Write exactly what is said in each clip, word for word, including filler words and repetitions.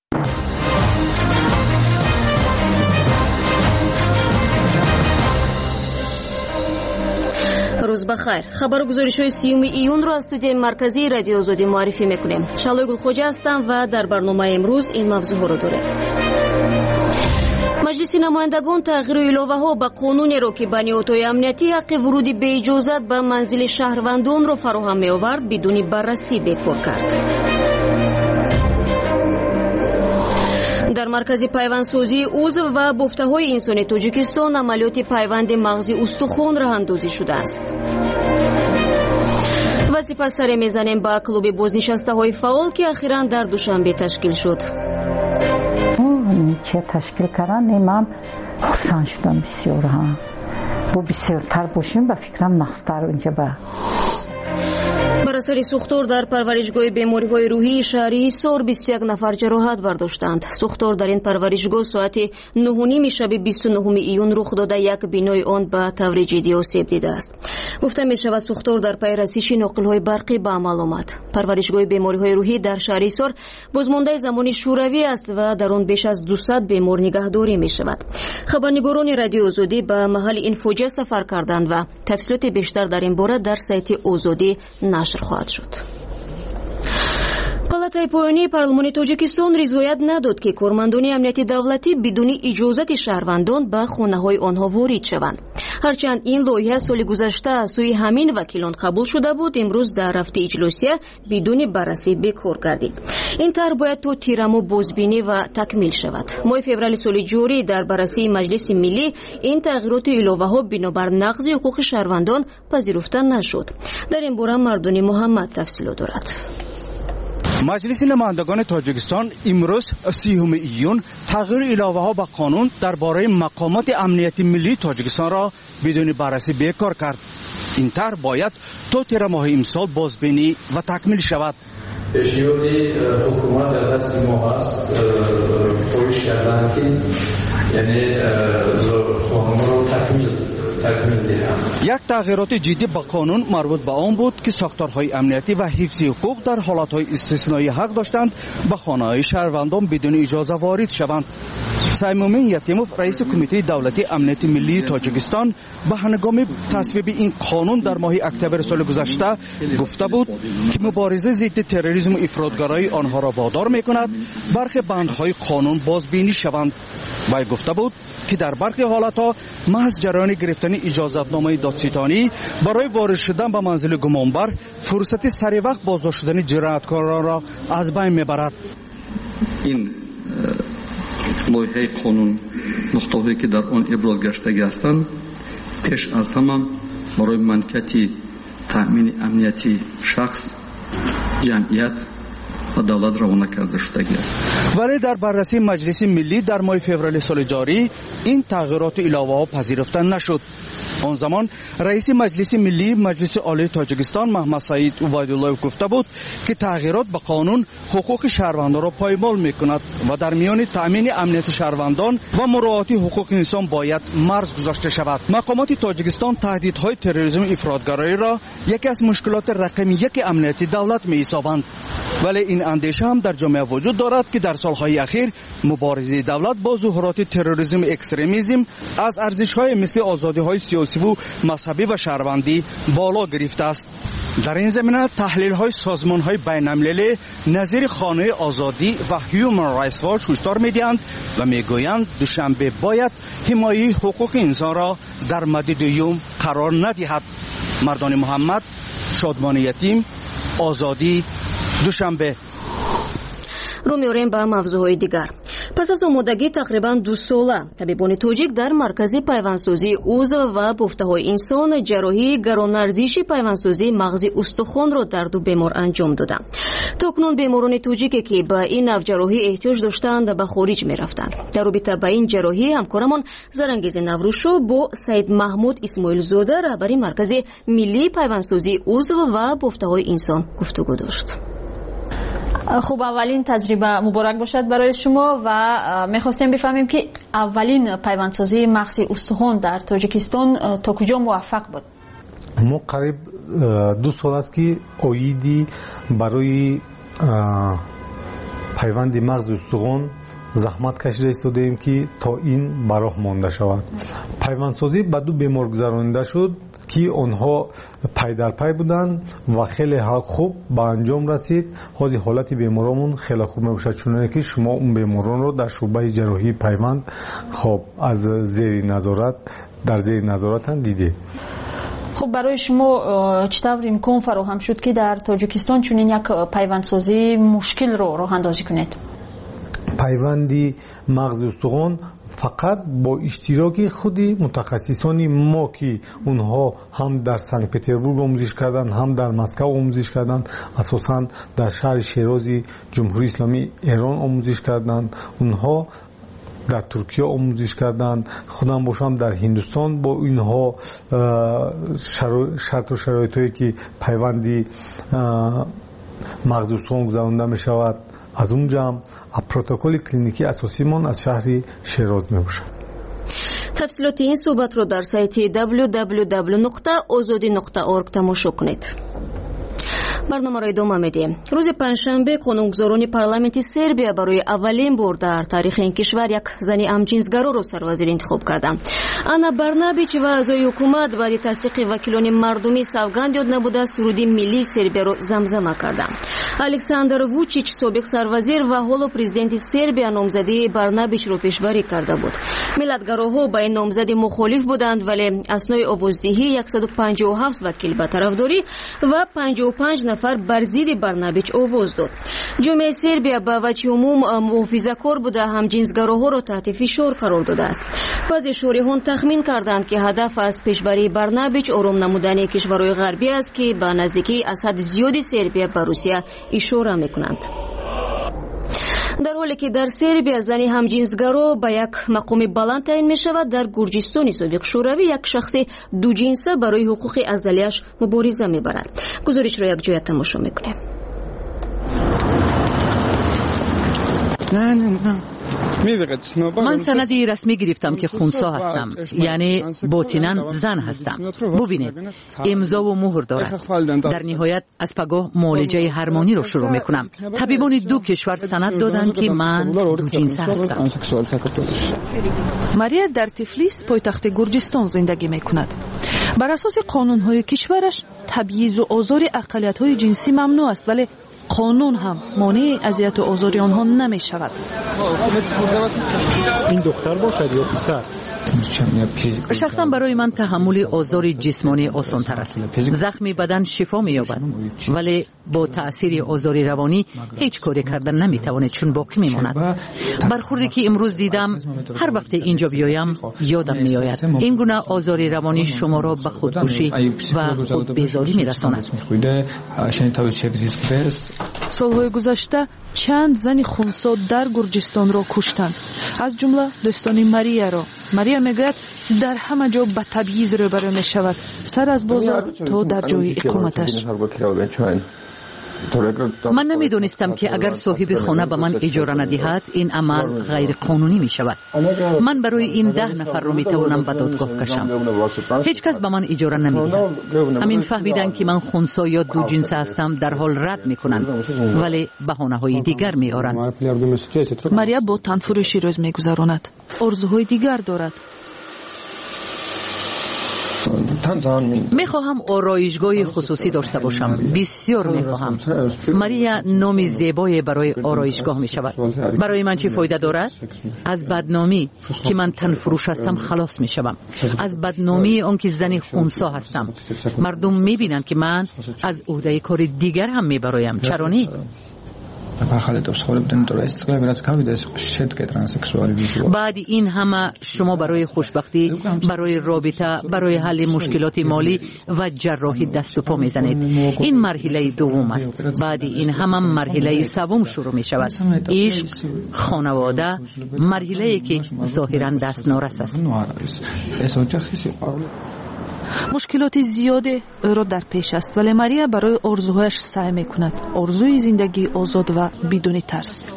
روز بخیر. خبر گزارش‌های سیوم ایون را از استودیوی مرکزی رادیو آزادی معرفی می‌کنیم. شالوی گلخوجه هستم و در برنامه امروز این موضوع را داریم. مجلس نمایندگان تغییر الهه‌ها به قانونی را که بانی اتوی امنیتی حق ورود به اجازت به منزل شهروندان را فراهم می‌آورد بدون بررسی بیکار کرد. در مرکز پیوندسازی عضو و بفته‌های انسانی تاجیکستان عملیات پیوند مغزی استخوان راه اندازی شده است. و سپس سر میزنیم با کلوب بازنشسته‌های فعال که اخیراً در دوشنبه تشکیل شد. چه تشکیل کردن من خوشحال شدم بسیار ها. و بسیارتر باشیم به فکرم نختر اینجا با بر اثر سوختار در پرورشگاه بیماری‌های روحی شهری حصار بیست و یک نفر جراحت برداشتند. سوختار در این پرورشگاه ساعت نه و نیم شب بیست و نهم ایون رخ داده، یک بینای آن به طور جدی آسیب دیده است. گفته می‌شود سوختار در پی رسیدگی ناقل‌های برقی به عمل آمد. پرورشگاه بیماری‌های روحی در شهر حصار بازمانده زمانی شوروی است و در آن بیش از دویست بیمار نگهداری می‌شود. خبرنگاران رادیو آزادی به محل این فوجیه سفر کردند و تفصیلات بیشتر در این باره در سایت آزادی نشر خواهد شد. پالاتای پایانی پارلمان تاجیکستان رضایت نداد که کارمندان امنیتی دولتی بدون اجازت شهروندان به خانه‌های آنها وارد شوند. هرچند این لایحه سال گذشته از سوی همین وکیلان قبول شده بود، امروز در رفته اجلاسیه بدون بررسی بیکار گردید. این طرح باید تا تیر ماه بازبینی و تکمیل شود. ماه فوریه سال جاری در بررسی مجلس ملی این تغییرات الهه‌ها بنابر نقض حقوق شهروندان پذیرفته نشد. در این باره مردانی محمد تفصیلات دارد. مجلس نمایندگان تاجیکستان امروز سیوم ایون تغییر الهه‌ها به قانون درباره مقامات امنیتی ملی تاجیکستان را بدون بررسی بیکار کرد. این طرح باید تا تیر ماه امسال بازبینی و تکمیل شود. اشیوری حکومت در دست ما است پویش کردن که یعنی قانون رو تکمیل یک تغییرات جدی به قانون مربوط به آن بود که ساختارهای امنیتی و حفظ حقوق در حالتهای استثنایی حق داشتند به خانه‌های شهروندان بدون اجازه وارد شوند. سیمومین یتیموف رئیس کمیته دولتی امنیت ملی تاجیکستان به هنگام تصویب این قانون در ماه اکتبر سال گذشته گفته بود که مبارزه ضد تروریسم و افراطگرایی آنها را وادار می‌کند برخی بندهای قانون بازبینی شوند. و گفته بود که در برخی حالتها محض جریان گرفتن اجازتنامه دادستانی برای وارد شدن به منزل گمانبر فرصت سریع وقت بازداشت شدن جنایتکاران را از بین میبرد. این لایحه قانون نقطه‌هایی که در آن ابراز گشته هستند پیش از تمام برای منفعت تامین امنیتی شخص، جمعیت و دولت روانه کرده شده است. ولی در بررسی مجلس ملی در ماه فوریه سال جاری این تغییرات الهه‌ها پذیرفته نشد. آن زمان رئیس مجلس ملی مجلس عالی تاجیکستان محمد سعید عبیدالله گفته بود که تغییرات به قانون حقوق شهروندان را پایمال می‌کند و در میان تأمین امنیت شهروندان و مراعات حقوق انسان باید مرز گذاشته شود. مقامات تاجیکستان تهدیدهای تروریسم و افراطگرایی را یکی از مشکلات رقم یک امنیتی دولت می‌حسابند. ولی این اندیشه هم در جامعه وجود دارد که در سالهای اخیر مبارزه دولت با ظهورات تروریسم و اکستریمیسم از ارزش‌های مثل آزادی‌های سیاسی و مذهبی و شهروندی بالا گرفته است. در این زمینه تحلیل‌های سازمان‌های بین‌المللی نظیر خانه آزادی و هیومن رایتس واچ هشدار می‌دهند و می‌گویند دوشنبه باید حمایت حقوق انسان را در مد دوم قرار ندهد. مردان محمد، شادمان یتیم، آزادی، دوشنبه. رو می‌آوریم به موضوعهای دیگر. پس از آمادگی تقریباً دو ساله طبیبان تاجیک در مرکز پیوندسازی عضو و بفته‌های انسان جراحی گران‌ارزشی پیوندسازی مغزی استخوان را در دو بیمار انجام دادند. تاکنون بیماران تاجیکی که به این نوع جراحی احتیاج داشتند به خارج می‌رفتند. در رابطه با این جراحی همکارمان زرانگیز نوروشو با سید محمود اسماعیل زاده رهبر مرکز ملی پیوندسازی عضو و بفته‌های انسان گفتگو داشت. خب اولین تجربه مبارک باشد برای شما و میخواستیم بفهمیم که اولین پیوندسازی مغزی استخوان در تاجیکستان تا کجا موفق بود؟ ما قریب دو سال است که اویدی برای пайванди мағзи устуғон заҳмат кашида истодем ки то ин ба роҳ монда шавад. Пайвандсозӣ ба ду бемор гузаронида шуд ки онҳо пай дар пай буданд ва хеле хуб ба анҷом расид. ҳозир ҳолати беморомон хеле хуб мебошад, чуноне ки шумо он беморонро дар шуъбаи ҷарроҳии пайванд хоб аз зери назорат дар зери назоратан дидед. خب برای شما چطور امکان فراهم شد که در تاجیکستان چنین یک پیوندسازی مشکل رو راه اندازی کنید؟ پیوندی مغز استخوان فقط با اشتراک خودی متخصصانی ما که اونها هم در سنت پترزبورگ آموزش کردن هم در مسکو آموزش کردن، اساساً در شهر شیراز جمهوری اسلامی ایران آموزش کردن، اونها در ترکیه آموزش کردند، خودم باشم در هندوستان با اینها شرط و شرایطی که پیوندی مغز استخوان گذرانده می شود از اونجا هم پروتکل کلینیکی اساسی من از شهر شیراز می باشد. تفصیلات این صحبت رو در سایت دبلیو دبلیو دبلیو نقطه ozodi نقطه org تماشا کنید. барномаро идома медиҳем. рӯзи панҷшанбе қонунгузорони парламенти сербия барои аввалин бор дар таърихи ин кишвар як зани амҷинсгароро сарвазир интихоб карданд. Анна Барнабич ва аъзои ҳукумат баъди тасдиқи вакилони мардумӣ савганд ёд набуда суруди миллии сербияро замзама карданд. Александр Вучич собиқ сарвазир ва ҳоло президенти сербия номзадии Барнабичро пешбарӣ карда буд. миллатгароҳо ба ин номзадӣ мухолиф буданд, вале аснои овоздиҳӣ яксаду панҷоҳу ҳафт вакил ба тарафдорӣ ва панҷоҳу панҷ нафар бар зидди Барнабич овоз дод. ҷомеаи сербия ба ваҷҳи умум муҳофизакор буда ҳамҷинсгароҳоро таҳти фишор қарор додааст. баъзе шориҳон тахмин карданд ки ҳадаф аз пешбарии Барнабич ором намудани кишварҳои ғарбӣ аст ки ба наздикии аз ҳад зиёди сербия ба русия ишора мекунанд. дар ҳоле ки дар сербия зани ҳамҷинсгаро ба як мақоми баланд таъин мешавад, дар гурҷистони собиқ шӯравӣ як шахси дуҷинса барои ҳуқуқи азалияш мубориза мебарад. гузоришро якҷоя тамошо мекунем. من سندی رسمی گرفتم که خونسا هستم، یعنی باطناً زن هستم. ببینید امضا و مهر دارد. در نهایت از پگاه معالجه هورمونی رو شروع میکنم. طبیبان دو کشور سند دادند که من دو جنسه هستم. ماریا در تفلیس پایتخت گرجستان زندگی میکند. بر اساس قانون‌های کشورش تبعیض و آزار اقلیت‌های جنسی ممنوع است، ولی قانون هم مانع اذیت و آزار آنها نمی شود. این دختر باشد یا پسر؟ شخصا برای من تحمل آزار جسمانی آسان تر است. زخم بدن شفا می یابد، ولی با تأثیر آزار روانی هیچ کاری کردن نمی تواند، چون باقی می ماند. برخوردی که امروز دیدم هر وقت اینجا بیایم یادم می آید. این گونه آزار روانی شما را به خودکشی و خود بیزاری می رساند. سالهای گذشته چند زن خونسا در گرجستان را کشتند، از جمله دوستان ماریا را. ماریا میگوید در همه جا به تبعیض روبرو می شود، سر از بازار تا در جای اقامتش. من نمیدونستم که اگر صاحب خانه به من اجاره ندهد این عمل غیر قانونی می شود. من برای این ده نفر رو می توانم به دادگاه کشم. هیچ کس به من اجاره نمیدهد. همین فهمیدن که من خونسا یا دو جنسه هستم در حال رد میکنند، ولی بهانه های دیگر می آورند. ماریا با تنفروشی روز می گذراند. آرزوهای دیگر دارد. میخواهم آرایشگاه خصوصی داشته باشم. بسیار میخواهم. ماریا نامی زیبای برای آرایشگاه میشود. برای من چه فایده دارد؟ از بدنامی که من تن فروش هستم خلاص میشوم. از بدنامی آن که زن خونسا هستم. مردم میبینند که من از عهده کار دیگر هم میبرایم. چرا نی؟ بعد این همه شما برای خوشبختی، برای رابطه، برای حل مشکلات مالی و جراحی دست و پا میزنید. این مرحله دوم است. بعد این همه مرحله سوم شروع می شود. عشق، خانواده، مرحله که ظاهرا دست نارس است. مشکلات زیاد او را در پیش است، ولی ماریا برای آرزوهایش سعی میکند. آرزوی زندگی آزاد و بدون ترس.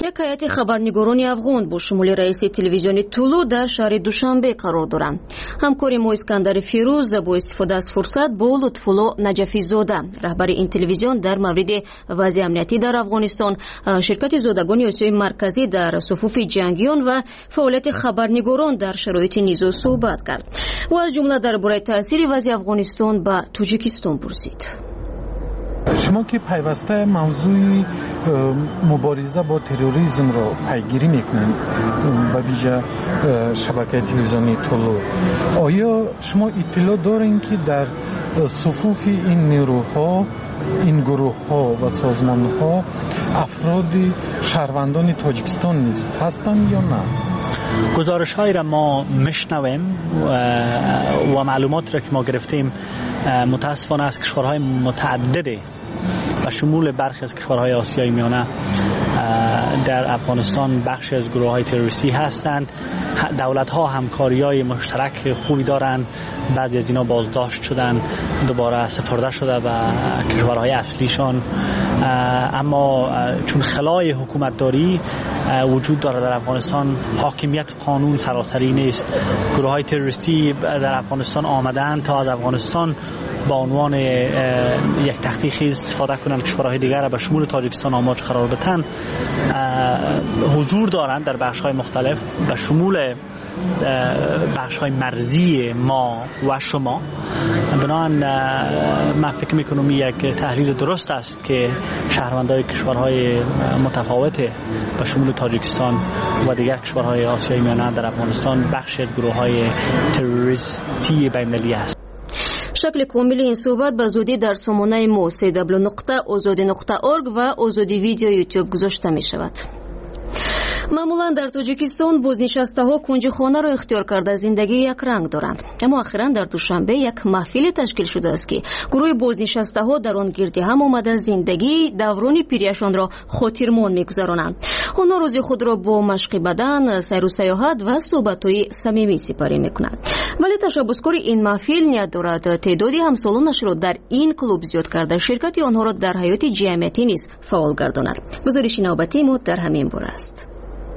یک هیئت خبرنگاران افغان با شمول رئیس تلویزیون طولو در شهر دوشنبه قرار دارند. همکاری ما اسکندر فیروز با استفاده از فرصت با لطفالله نجفی زاده رهبر این تلویزیون در مورد وضع امنیتی در افغانستان، شرکت زادگان آسیای مرکزی در صفوف جنگیان و فعالیت خبرنگاران در شرایط نیز صحبت کرد و از جمله درباره تاثیر وضع افغانستان به تاجیکستان پرسید. شما که پیوسته موضوع مبارزه با تروریسم را پیگیری میکنید به ویژه شبکه تلویزیونی طولو، آیا شما اطلاع دارین که در صفوف این نیروها، این گروه ها و سازمان ها افراد شهروندان تاجیکستان نیست هستند یا نه؟ گزارش های را ما میشنویم و معلومات را که ما گرفتیم متاسفانه از کشورهای متعدده و شمول برخی از کشورهای آسیای میانه در افغانستان بخش از گروه های تروریستی هستند. دولت ها همکاری های مشترک خوبی دارند، بعضی از اینا بازداشت شدن، دوباره سپرده شده به کشورهای اصلیشان، اما چون خلای حکومتداری وجود داره در افغانستان، حاکمیت قانون سراسری نیست. گروه های تروریستی در افغانستان آمدن تا از افغانستان با عنوان یک تختی خیز استفاده کنند، کشورهای دیگر را به شمول تاجیکستان آماج قرار بدن. حضور دارند در بخش‌های مختلف به شمول بخش‌های مرزی ما و شما. بنابراین من فکر می‌کنم یک تحلیل درست است که شهروندان کشورهای متفاوت به شمول تاجیکستان و دیگر کشورهای آسیای میانه در افغانستان بخش از گروه‌های تروریستی بین‌المللی است. شکل کامل این صحبت به زودی در سامانه ما سی دبلیو نقطه آزادی نقطه اورگ و آزادی ویدیو یوتیوب گذاشته می شود. معمولا در تاجیکستان بازنشسته ها کنج خانه را اختیار کرده زندگی یک رنگ دارند، اما اخیراً در دوشنبه یک محفل تشکیل شده است که گروه بازنشسته ها در آن گرد هم آمده زندگی دوران پیریشان را خاطرمان می‌گذرانند. آنها روزی خود را با مشق بدن، سیر و سیاحت و صحبت‌های صمیمی سپری می‌کنند. ولی تشبثکار این محفل نیت دارد تعدادی همسالانش را در این کلوب زیاد کرده شرکت آنها را در حیات جمعیتی نیز فعال گرداند. گزارش نوبتی ما در همین باره است.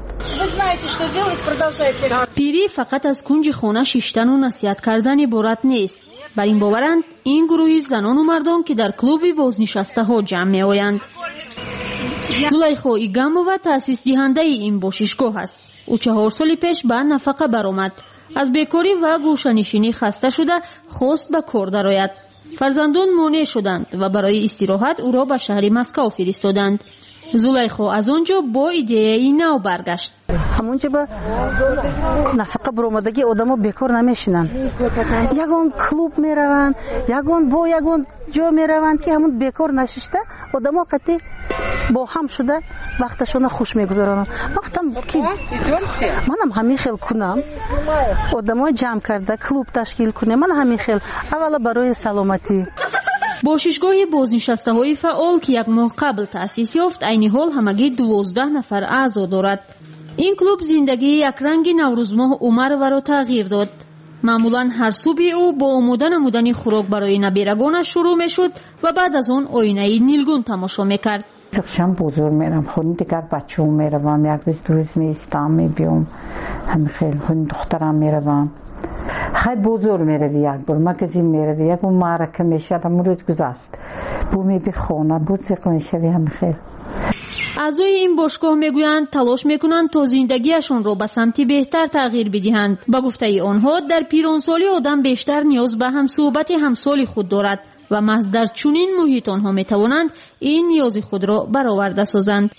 پیری فقط از کنج خانه شیشتن و نصیحت کردن عبارت نیست. بر این باورند این گروهی زنان و مردان که در کلوب بازنشسته ها جمع می آیند. زلیخا ایگامووا تأسیس دهنده این باشیشگاه است. او چهار سال پیش به نفقه برآمد. از بیکاری و گوشه‌نشینی خسته شده خواست به کار درآید. فرزندان مانع شدند و برای استراحت او را به شهر مسکو فرستادند. زلیخا از آنجا با ایده نو برگشت. همونجا با نفقه برآمدگی آدما بیکار نمیشینن. یگان کلوب میروند، یگان با یگان جا میروند که همون بیکار نشسته آدما قطعی با هم شده وقتشون خوش میگذرونن. گفتم که منم همین خیل کنم، آدما جمع کرده کلوب تشکیل کنه، من همین خیل اولا برای سلامتی. باشیشگاه بازنشسته های فعال که یک ماه قبل تأسیس یافت عین حال همگی دوازده نفر اعضا دارد. این کلوب زندگی یک رنگ نوروز ماه عمر و را تغییر داد. معمولا هر صبح او با آماده نمودن خوراک برای نبیرگانش شروع می شد و بعد از آن آینه نیلگون تماشا می کرد. شام بزرگ میرم خونه دیگر بچه هم میروم، یک روز دو روز میستم میبیم، همه خیلی خونه دخترم میروم. خیلی بزرگ میروی یک بار مگزین میروی یک اون معرکه میشه همون روز گذشت بو میبی خونه بود زیقه میشوی همه خیلی. اعضای این باشگاه میگویند تلاش میکنند تا زندگیشون رو به سمتی بهتر تغییر بدهند. با گفته آنها در پیرانسالی آدم بیشتر نیاز به هم صحبت همسالی خود دارد و محض در چنین محیط آنها میتوانند این نیاز خود را برآورده سازند.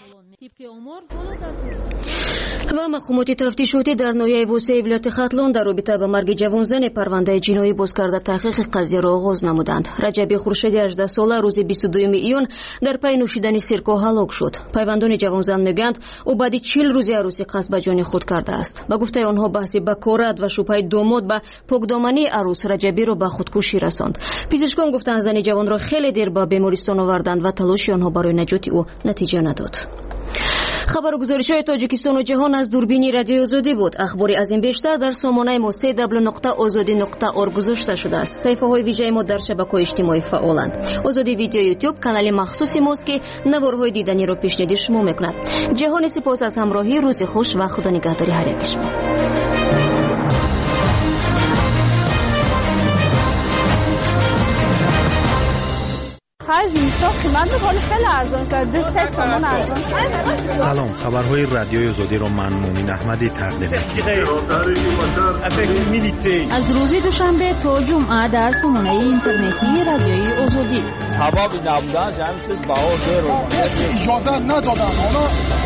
و مقامات تفتیشاتی در ناحیه وسیع ولایت ختلان در رابطه با مرگ جوان زن پرونده جنایی باز کرده تحقیق قضیه را آغاز نمودند. رجبی خورشیدی هجده ساله روز بیست و دوم ایون در پی نوشیدن سرکه هلاک شد. پیوندان جوان زن میگویند او بعد چهل روز عروسی قصد به جان خود کرده است. با گفته آنها بحث بکارت و شبهه داماد به پاکدامنی عروس رجبی را به خودکشی رساند. پزشکان گفتند زن جوان را خیلی دیر به بیمارستان آوردند و تلاش آنها برای نجات او نتیجه نداد. خبرگزاری‌های تاجیکستان و جهان از دوربین رادیوی آزادی بود. اخباری از این بیشتر در سامانه ما سه دبلیو نقطه آزادی نقطه اورگ گذاشته شده است. صفحه‌های ویژه ما در شبکه‌های اجتماعی فعالند. آزادی ویدیو یوتیوب کانال مخصوصی ماست که نوارهای دیدنی را پیشنهاد شما می‌کند. جهان سپاس از همراهی، روز خوش و خدا نگهداری هر یک شما. سلام، خبرهای رادیوی آزادی را من مومن احمدی تقدیم می‌کنم. از روز دوشنبه تا جمعه در سامانه اینترنتی رادیوی آزادی. سبب نبودن جمعیت بهار اجازه ندادن.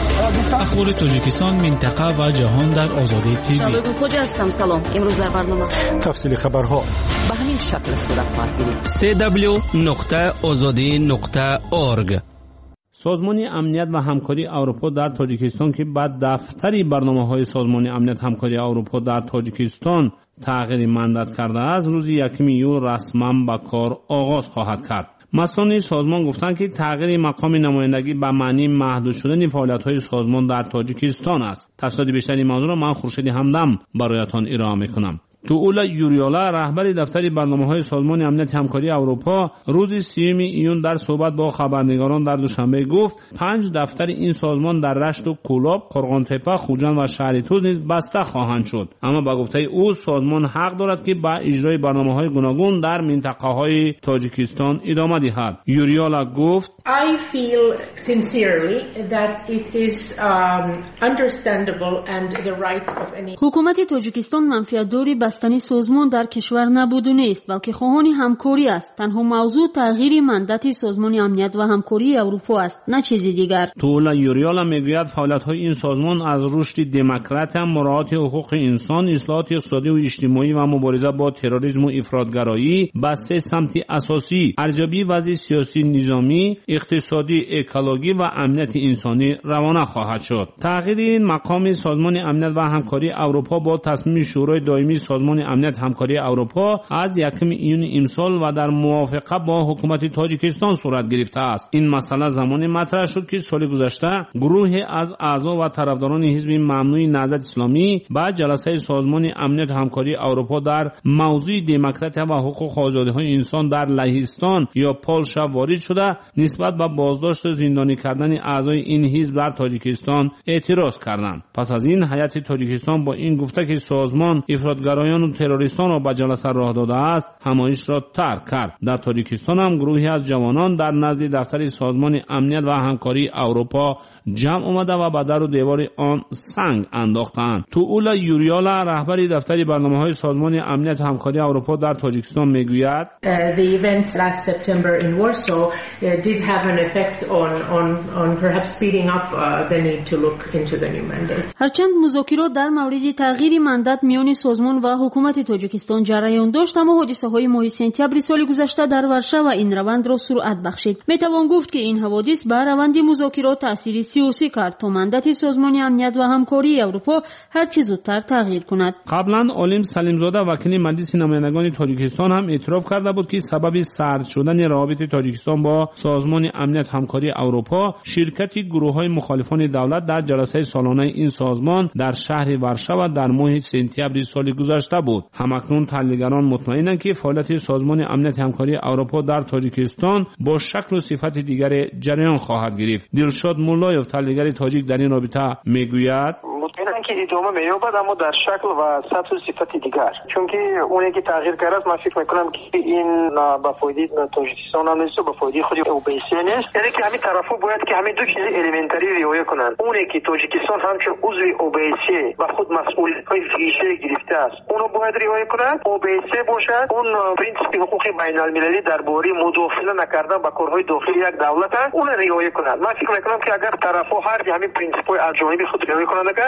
اخبار تاجیکستان، منطقه و جهان در آزادی تیوی. شبگون خوجا هستم. سلام. امروز در برنامه تفصیل خبرها به همین شکل صورت خواهد گرفت. سه دبلیو نقطه آزادی نقطه اورگ. سازمان امنیت و همکاری اروپا در تاجیکستان که بعد دفتری برنامه‌های سازمان امنیت همکاری اروپا در تاجیکستان تغییر مندت کرده است، روز یکم ایول رسما به کار آغاز خواهد کرد. مسئولان سازمان گفتند که تغییر مقام نمایندگی به معنی محدود شدن فعالیت‌های سازمان در تاجیکستان است. تفصیلات بیشتری موضوع را من خورشید همدم برایتان ارائه می‌کنم. تولا یوریولا رهبر دفتر برنامه‌های سازمان امنیت همکاری اروپا روز سیوم ایون در صحبت با خبرنگاران در دوشنبه گفت پنج دفتر این سازمان در رشت و کولاب، قرغان‌تپه، خوجند و شهرتوز نیز بسته خواهند شد. اما با گفته او سازمان حق دارد که با اجرای برنامه‌های گوناگون در منطقه‌های تاجیکستان ادامه دهد. یوریولا گفت I feel sincerely that it is um, understandable and the right of any. حکومت تاجیکستان منفعت‌داری بستنی سازمان در کشور نبود و نیست، بلکه خواهان همکاری است. تنها موضوع تغییر مندت سازمان امنیت و همکاری اروپا است، نه چیزی دیگر. تولا یوریولا میگوید فعالیت‌های این سازمان از رشد دموکرات، مراعات حقوق انسان، اصلاحات اقتصادی و اجتماعی و مبارزه با تروریسم و افراطگرایی به سه سمت اساسی: ارزیابی وضع سیاسی نظامی، اقتصادی، اکولوژی و امنیت انسانی روانه خواهد شد. تغییر این مقام سازمان امنیت و همکاری اروپا با تصمیم شورای دائمی سازمان امنیت همکاری اروپا از یکم ایون امسال و در موافقه با حکومت تاجیکستان صورت گرفته است. این مسئله زمانی مطرح شد که سال گذشته گروه از اعضا و طرفداران حزب ممنوع نهضت اسلامی با جلسه سازمان امنیت همکاری اروپا در موضوع دموکراسی و حقوق آزادی‌های انسان در لهستان یا پولشا وارد شده نسبت به بازداشت و زندانی کردن اعضای این حزب در تاجیکستان اعتراض کردند. پس از این هیئت تاجیکستان با این گفته که سازمان افراطگرایان و تروریستان را به جلسه راه داده است، همایش را ترک کرد. در تاجیکستان هم گروهی از جوانان در نزد دفتر سازمان امنیت و همکاری اروپا جمع آمده و به در و دیوار آن سنگ انداختند. تولا یوریولا رهبر دفتر برنامه‌های سازمان امنیت همکاری اروپا در تاجیکستان میگوید The events last September in Warsaw did have an effect on on on perhaps speeding up the need to look into the new mandate. هرچند مذاکرات در مورد تغییر مندت میان سازمان و حکومت تاجیکستان جریان داشت، اما حادثه‌های ماه سپتامبر سال گذشته در ورشو این روند را سرعت بخشید. میتوان گفت که این حوادث بر روند مذاکرات تأثیر سیاسی کرد تا مندت سازمان امنیت و همکاری اروپا هر چه زودتر تغییر کند. قبلا عالم سلیمزاده وکیل مجلس نمایندگان تاجیکستان هم اعتراف کرده بود که سبب سرد شدن روابط تاجیکستان با سازمان امنیت همکاری اروپا شرکت گروه‌های مخالفان دولت در جلسه سالانه این سازمان در شهر ورشو در ماه سپتامبر سال گذشته بود. همکنون تحلیلگران مطمئنند که فعالیت سازمان امنیت همکاری اروپا در تاجیکستان با شکل و صفت دیگر جریان خواهد گرفت. دلشاد مولایوف تحلیلگر تاجیک در این رابطه میگوید مطمئنم که ادامه می‌یابد، اما در شکل و سطح و صفت دیگر، چون که اونی که تغییر کرده است من فکر می‌کنم که این با فایده تاجیکستان هم نیست و با فایده خود اوبیسی نیست. یعنی که همین طرفا باید که همین دو چیز الیمنتری رعایت کنند. اونی که تاجیکستان همچون عضو اوبیسی و خود مسئولیت‌های ویژه گرفته است، اونو باید رعایت کنند. اوبیسی باشد اون پرینسیپ حقوق بین‌المللی درباره مداخله نکردن با کارهای داخلی یک دولت است، اون رعایت کنند. من فکر می‌کنم که اگر طرفا هر همین پرینسیپ‌های از جانب خود رعایت کنند،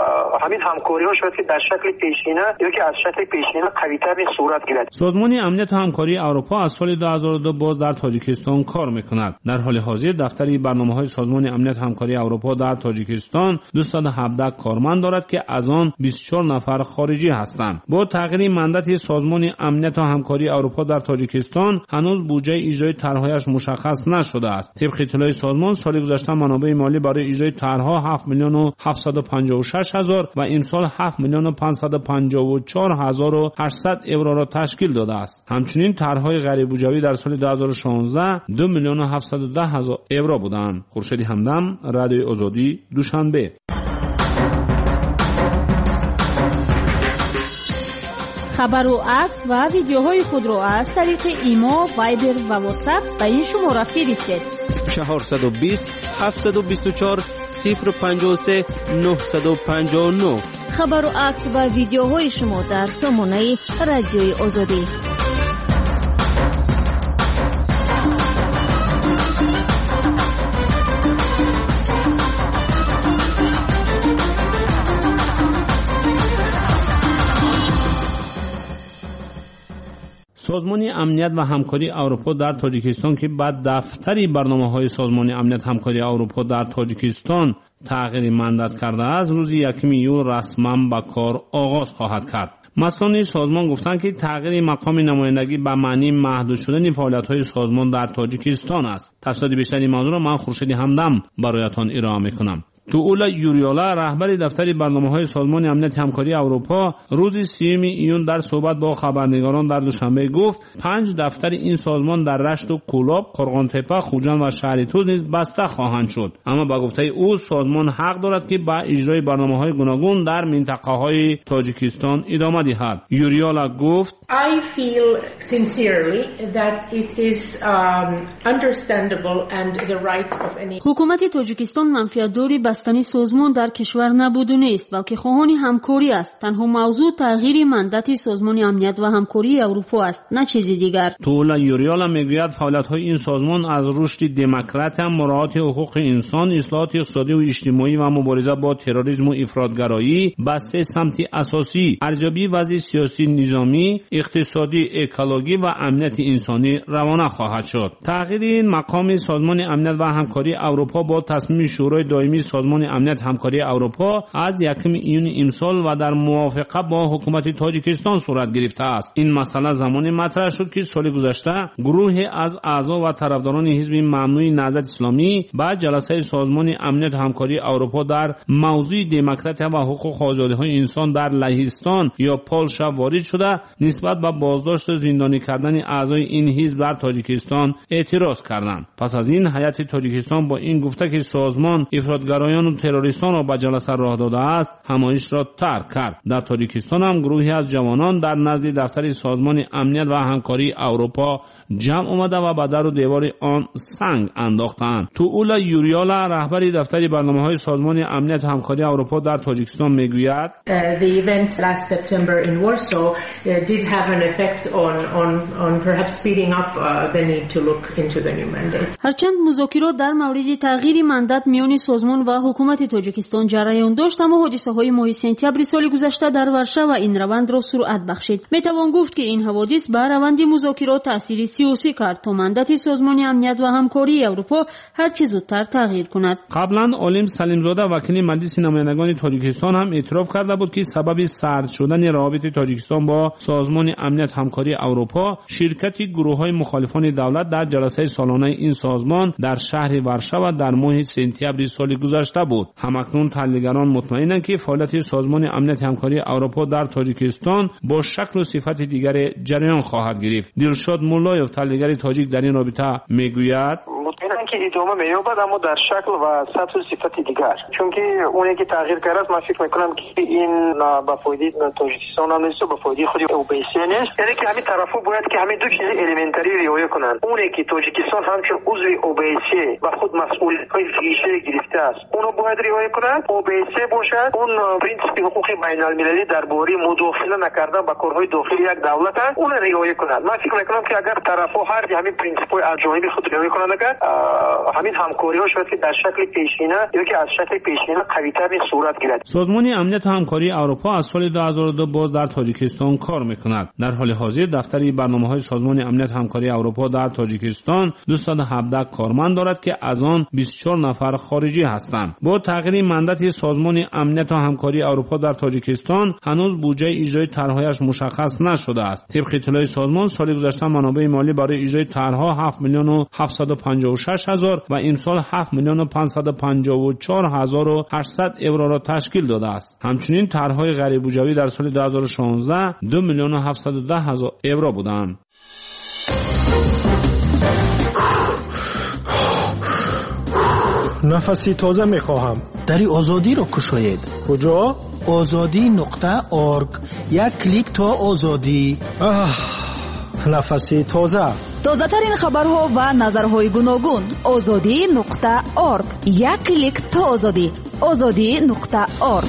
همین همکاری‌ها شاید که در شکل پیشینه یا که از شکل پیشینه قوی‌تر صورت گیرد. سازمان امنیت و همکاری اروپا از سال دو هزار و دو باز در تاجیکستان کار می‌کند. در حال حاضر دفتر برنامه‌های سازمان امنیت و همکاری اروپا در تاجیکستان دویست و هفده کارمند دارد که از آن بیست و چهار نفر خارجی هستند. با تغییر مندت سازمان امنیت و همکاری اروپا در تاجیکستان هنوز بودجه اجرای طرح‌هایش مشخص نشده است. طبق اطلاع سازمان سال گذشته منابع مالی برای اجرای طرح‌ها هفت میلیون و هفتصد و پنجاه و شش هزار و امسال هفت میلیون و پانصد و پنجاه و چهار هزار و هشتصد یورو را تشکیل داده است. همچنین طرح‌های غیر بودجه‌ای در سال دو هزار و شانزده دو میلیون و هفتصد و ده هزار یورو بودند. خورشید همدم، رادیو آزادی، دوشنبه. خبر و عکس و ویدیوهای خود را از طریق ایما، وایبر و واتساپ به این شماره فرستید: چهارصد و بیست هفتصد و بیست و چهار صفر پنجاه و سه نهصد و پنجاه و نه. خبر و عکس و ویدیوهای شما در سامانه رادیوی آزادی. سازمان امنیت و همکاری اروپا در تاجیکستان که بعد دفتری برنامه‌های سازمان امنیت همکاری اروپا در تاجیکستان تغییر مندت کرده است، روز یکم ایول رسما به کار آغاز خواهد کرد. مسئولان سازمان گفتند که تغییر مقام نمایندگی به معنی محدود شدن فعالیت‌های سازمان در تاجیکستان است. تفصیلات بیشتر این موضوع را من خورشید همدم برایتان ارائه می‌کنم. توولا یوریولا رهبر دفتر برنامه‌های سازمان امنیت همکاری اروپا روز سیوم ایون در صحبت با خبرنگاران در دوشنبه گفت پنج دفتر این سازمان در رشت و کولاب، قرغانتپه، خوجند و شهرتوز نیز بسته خواهند شد. اما با گفته او سازمان حق دارد که با اجرای برنامه‌های گوناگون در منطقه‌های تاجیکستان ادامه دهد. یوریولا گفت I feel sincerely that it is um, understandable and the right of any حکومت تاجیکستان منفعت‌داری بستنی سازمان در کشور نبود و نیست، بلکه خواهان همکاری است. تنها موضوع تغییر مندت سازمان امنیت و همکاری اروپا است، نه چیزی دیگر. تولا یوریولا میگوید فعالیت‌های این سازمان از رشد دموکرات، مراعات حقوق انسان، اصلاحات اقتصادی و اجتماعی و مبارزه با تروریسم و افراطگرایی به سه سمت اساسی: ارزیابی وضع سیاسی، نظامی، اقتصادی، اکولوژی و امنیت انسانی روانه خواهد شد. تغییر این مقام سازمان امنیت و همکاری اروپا با تصمیم شورای دائمی سازمان امنیت همکاری اروپا از یکم ایون امسال و در موافقه با حکومت تاجیکستان صورت گرفته است. این مسئله زمانی مطرح شد که سال گذشته گروهی از اعضا و طرفداران حزب ممنوع نهضت اسلامی با جلسه سازمان امنیت همکاری اروپا در موضوع دموکراسی و حقوق آزادی‌های انسان در لهستان یا پولشا وارد شده نسبت به بازداشت و زندانی کردن اعضای این حزب در تاجیکستان اعتراض کردند. پس از این هیئت تاجیکستان با این گفته که سازمان افراطگرایان و تروریستان را به جلسه راه داده است، همایش را ترک کرد. در تاجیکستان هم گروهی از جوانان در نزد دفتر سازمان امنیت و همکاری اروپا جمع آمده و به در و دیوار آن سنگ انداختند. توولا یوریولا رهبر دفتر برنامه‌های سازمان امنیت و همکاری اروپا در تاجیکستان میگوید The events last September in Warsaw did have an effect on on on perhaps speeding up the need to look into the new mandate. هرچند مذاکرات در مورد تغییر مندت میان سازمان و حکومت تاجیکستان جریان داشت، اما حادثه‌های ماه سپتامبر سال گذشته در ورشو این روند را سرعت بخشید. میتوان گفت که این حوادث بر روند مذاکرات تأثیر سیاسی کرد تا مندت سازمان امنیت و همکاری اروپا هر چه زودتر تغییر کند. قبلا عالم سلیمزاده وکیل مجلس نمایندگان تاجیکستان هم اعتراف کرده بود که سبب سرد شدن روابط تاجیکستان با سازمان امنیت همکاری اروپا شرکت گروه‌های مخالفان دولت در جلسه سالانه این سازمان در شهر ورشو در ماه سپتامبر سال گذشته بود. همکنون تحلیلگران مطمئنند که فعالیت سازمان امنیت همکاری اروپا در تاجیکستان با شکل و صفت دیگر جریان خواهد گرفت. دلشاد مولایوف تحلیلگر تاجیک در این رابطه میگوید مطمئنم که ادامه می‌یابد، اما در شکل و سطح و صفت دیگر، چون که اونی که تغییر کرده است من فکر می‌کنم که این با فایده تاجیکستان هم نیست و با فایده خود اوبیسی نیست. یعنی که همین طرفو باید که همین دو چیز الیمنتری رعایت کنند. اونی که تاجیکستان همچون عضو اوبیسی و خود مسئولیت‌های ویژه گرفته است اونو باید رعایت کنند. اوبیسی باشد اون پرینسیپ حقوق بین‌المللی درباره مداخله نکردن با کارهای داخلی یک دولت است، اون رعایت کنند. من فکر می‌کنم که اگر طرف‌ها هر همین پرینسیپ‌های از جانب خود رعایت کنند، همین همکاری ها شاید که در شکل پیشینه یا که از شکل پیشینه قوی‌تر صورت گیرد. سازمان امنیت و همکاری اروپا از سال دو هزار و دو باز در تاجیکستان کار میکند. در حال حاضر دفتر برنامه‌های سازمان امنیت و همکاری اروپا در تاجیکستان دویست و هفده کارمند دارد که از آن بیست و چهار نفر خارجی هستند. با تغییر مندت سازمان امنیت و همکاری اروپا در تاجیکستان هنوز بودجه اجرای طرح‌هایش مشخص نشده است. طبق اطلاع سازمان سال گذشته منابع مالی برای اجرای طرح‌ها هفت میلیون و هفتصد و پنجاه و شش هزار و امسال هفت میلیون و پانصد و پنجاه و چهار هزار و هشتصد یورو را تشکیل داده است. همچنین طرح‌های غیر بودجه‌ای در سال دو هزار و شانزده دو میلیون و هفتصد و ده هزار یورو بودند. نفسی تازه میخواهم. دری آزادی رو کشاید. کجا؟ آزادی نقطه ارگ. یک کلیک تا آزادی. آه، نفسی تازه. تازه ترین خبرها و نظرهای گوناگون. آزادی نقطه ارگ. یک کلیک تا آزادی. آزادی نقطه ارگ.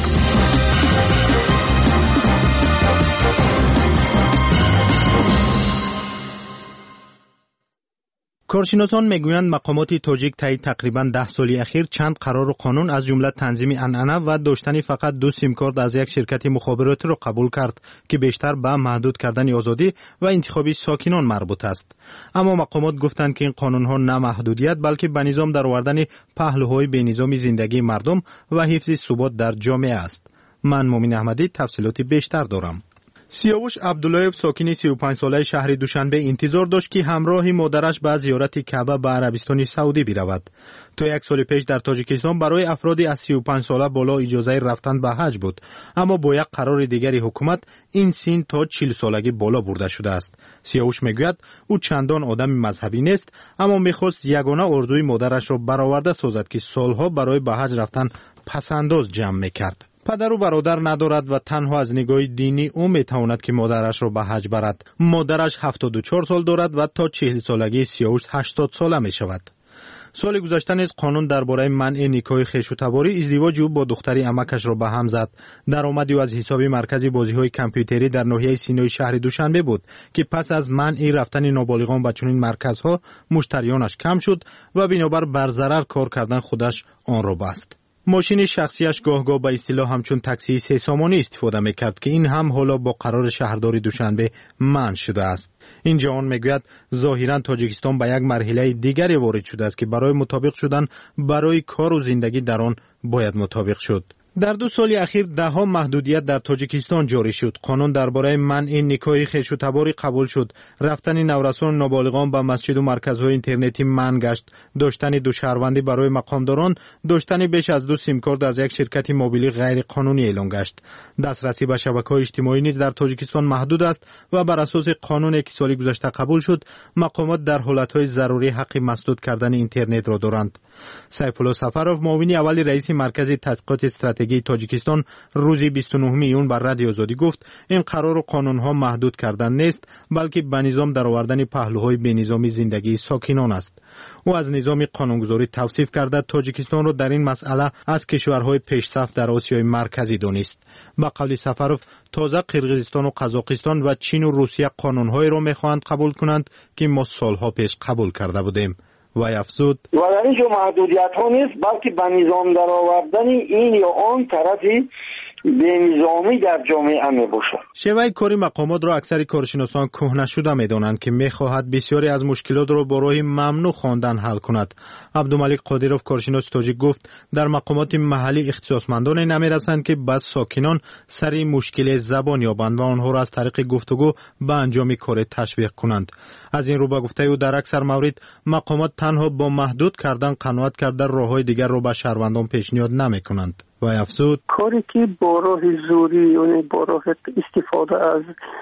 کارشناسان میگویند مقامات تاجیک طی تقریبا ده سالی اخیر چند قرار و قانون از جمله تنظیم عنعنه و داشتن فقط دو سیم کارت از یک شرکت مخابراتی را قبول کرد که بیشتر به محدود کردن آزادی و انتخابی ساکنان مربوط است. اما مقامات گفتند که این قانونها نه محدودیت بلکه به نظام درآوردن پهلوهای به نظام زندگی مردم و حفظ ثبات در جامعه است. من مومن احمدی تفصیلات بیشتر دارم. سیاوش عبداللهیف ساکن سی و پنج ساله شهر دوشنبه انتظار داشت که همراه مادرش به زیارت کعبه به عربستان سعودی برود. تا یک سال پیش در تاجیکستان برای افرادی از سی و پنج ساله بالا اجازه رفتن به حج بود، اما با یک قرار دیگری حکومت این سن تا چهل سالگی بالا برده شده است. سیاوش میگوید او چندان آدم مذهبی نیست، اما میخواست یگانه آرزوی مادرش را برآورده سازد که سالها برای به حج رفتن پسنداز جمع میکرد. پدر و برادر ندارد و تنها از نگاه دینی او میتواند که مادرش را به حج برد. مادرش هفتاد و چهار سال دارد و تا چهل سالگی سیاوش هشتاد ساله می شود. سال گذشته نیز قانون درباره منع نکاح خویش و تباری ازدواج او با دختری عمکش را به هم زد. درآمدی او از حساب مرکزی بازی‌های کامپیوتری در ناحیه سینای شهر دوشنبه بود که پس از منع رفتن نابالغان به چنین مرکزها مشتریانش کم شد و بنابر بر ضرر کار کردن خودش آن را بست. ماشین شخصیش گاه گاه به اصطلاح همچون تاکسی سه سامانی استفاده میکرد که این هم حالا با قرار شهرداری دوشنبه منع شده است. این جوان میگوید ظاهرا تاجیکستان به یک مرحله دیگری وارد شده است که برای مطابق شدن برای کار و زندگی در آن باید مطابق شد. در دو سال اخیر ده ها محدودیت در تاجیکستان جاری شد. قانون درباره منع نکاح خویش و تباری قبول شد. رفتن نورسان و نابالغان به مسجد و مرکزهای اینترنتی منع گشت. داشتن دو شهروندی برای مقامداران، داشتن بیش از دو سیم کارت از یک شرکت موبیلی غیر قانونی اعلام گشت. دسترسی به شبکه‌های اجتماعی نیز در تاجیکستان محدود است و بر اساس قانونی که سال گذشته قبول شد، مقامات در حالت‌های ضروری حق مسدود کردن اینترنت را دارند. سیف الله سفرов معاون اول رئیس مرکز تحقیقات استراتژی تاجیکستان روز بیست و نهم ایون بر رادیو آزادی گفت این قرار و قانون‌ها محدود کردن نیست بلکه به نظام درآوردن پهلوهای به نظامی زندگی ساکنان است. او از نظام قانونگذاری توصیف کرده تاجیکستان را در این مسئله از کشورهای پیشرفت در آسیای مرکزی دانست. با قول سفرov تازه قرقیزستان و قزاقستان و چین و روسیه قانون‌هایی را می‌خواهند قبول کنند که ما سالها پیش قبول کرده بودیم. و افزود و در اینجا محدودیت ها نیست بلکه به نظام در آوردن این یا آن طرفی به نظامی در جامعه می باشد. شیوه کاری مقامات را اکثر کارشناسان کهنه شده می دانند که می خواهد بسیاری از مشکلات را با راه ممنوع خواندن حل کند. عبدالملک قادرov کارشناس تاجیک گفت در مقامات محلی اختصاصمندان نمی رسند که بس ساکنان سری مشکل زبان یابند و آنها را از طریق گفتگو به انجام کار تشویق کنند. از این رو به گفته او در اکثر مورد مقامات تنها با محدود کردن قناعت کرده راههای دیگر را به شهروندان پیشنهاد نمی کنند. و افزود کاری که با راه زوری یعنی با راه استفاده از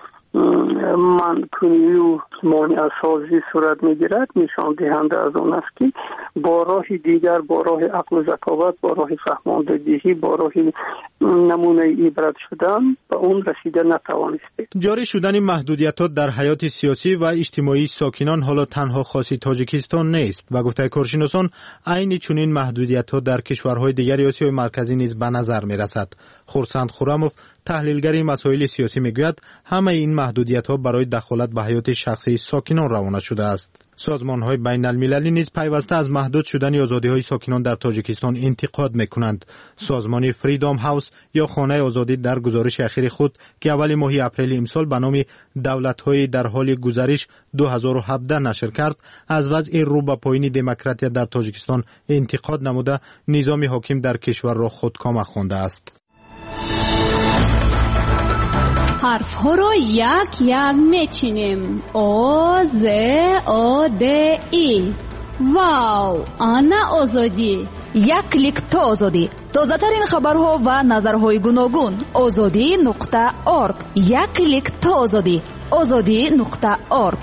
منکنی و مانع سازی صورت میگیرد نشان دهنده از آن است که با راه دیگر با راه عقل و ذکاوت با راه فهماندگی با راه نمونه عبرت شدن به اون رسیده نتوانسته. جاری شدن محدودیت‌ها در حیات سیاسی و اجتماعی ساکنان حالا تنها خاصی تاجیکستان نیست و گفته کارشناسان عین چنین محدودیت‌ها در کشورهای دیگر آسیای مرکزی نیز به نظر می‌رسد. خورسند خورموف تحلیلگر مسائل سیاسی میگوید همه این محدودیت‌ها برای دخالت به حیات شخصی ساکنان روانه شده است. سازمان‌های بین‌المللی نیز پیوسته از محدود شدن آزادی‌های ساکنان در تاجیکستان انتقاد می‌کنند. سازمان فریدام هاوس یا خانه آزادی در گزارش اخیر خود که اول ماه اپریل امسال به نام دولت‌های در حال گذرش دو هزار و هفده نشر کرد، از وضع رو به پایین دموکراسی در تاجیکستان انتقاد نموده نظام حاکم در کشور را خودکامه خوانده است. حرف ها را یک یک میچینیم. آ ز آ د ای. واو، آنا آزادی. یک کلیک تا آزادی. تازه ترین خبرها و نظرهای گوناگون. آزادی نقطه اورگ. یک کلیک تا آزادی. آزادی نقطه اورگ.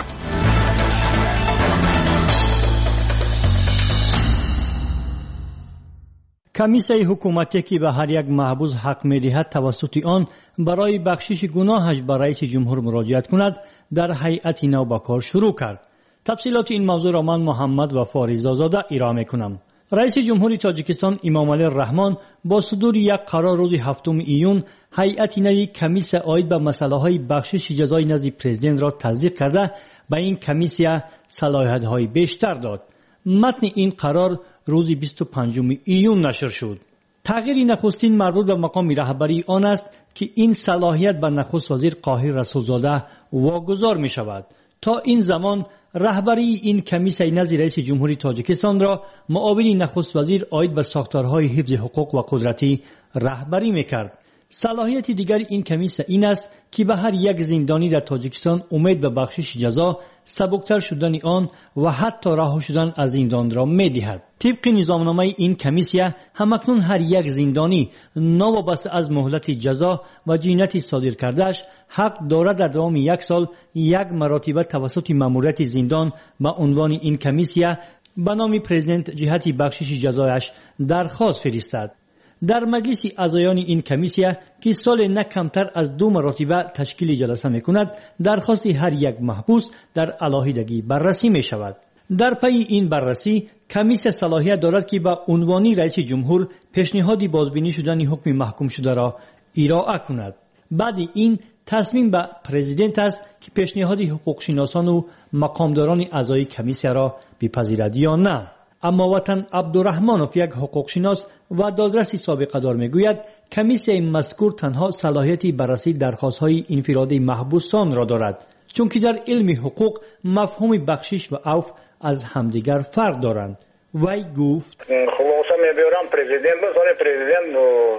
کمیسیون حکومتی که به هر یک محبوس حق می‌دهد توسط آن برای بخشش گناهش به رئیس جمهور مراجعت کند در هیئت نو به کار شروع کرد. تفصیلات این موضوع را من محمد وفا رضازاده ارائه می‌کنم. رئیس جمهوری تاجیکستان امام علی الرحمن با صدور یک قرار روز هفتم ایون هیئت نوی کمیسیون عاید به مسائل بخشش جزای نزد پرزیدنت را تصدیق کرده به این کمیسیون صلاحیت‌های بیشتر داد. متن این قرار روز بیست و پنجم ایون نشر شد. تغییر نخستین مربوط به مقام رهبری آن است که این صلاحیت به نخست وزیر قاهر رسولزاده واگذار می شود. تا این زمان رهبری این کمیسیون نزد رئیس جمهوری تاجیکستان را معاون نخست وزیر عاید به ساختارهای حفظ حقوق و قدرتی رهبری می کرد. صلاحیت دیگر این کمیسیون این است که به هر یک زندانی در تاجیکستان امید به بخشش جزا، سبکتر شدن آن و حتی رها شدن از زندان را می‌دهد. طبق نظامنامه این کمیسیون همکنون هر یک زندانی نوابسته از مهلت جزا و جنایت صادر کردهش حق دارد در دوام یک سال یک مرتبه توسط ماموریت زندان به عنوان این کمیسیون به نام پرزیدنت جهت بخشش جزایش درخواست فرستد. در مجلس اعضایان این کمیسیون که سال نه کمتر از دو مرتبه تشکیل جلسه می‌کند، درخواست هر یک محبوس در علاهیدگی بررسی می‌شود. در پی این بررسی کمیسیون صلاحیت دارد که به عنوان رئیس جمهور پیشنهاد بازبینی شدن حکم محکوم شده را ارائه کند. بعد این تصمیم به پرزیدنت است که پیشنهاد حقوق شناسان و مقامداران اعضای کمیسیون را بپذیرد یا نه. اما وطن عبدالرحمنوف یک حقوق شناس و دادرسی سابقه دار میگوید کمیسیون مذکور تنها صلاحیتی بررسی درخواست‌های انفرادی محبوسان را دارد، چون که در علم حقوق مفهوم بخشش و عفو از همدیگر فرق دارند. وی گفت خلاصه میبرم پرزیدنت بزن پرزیدنت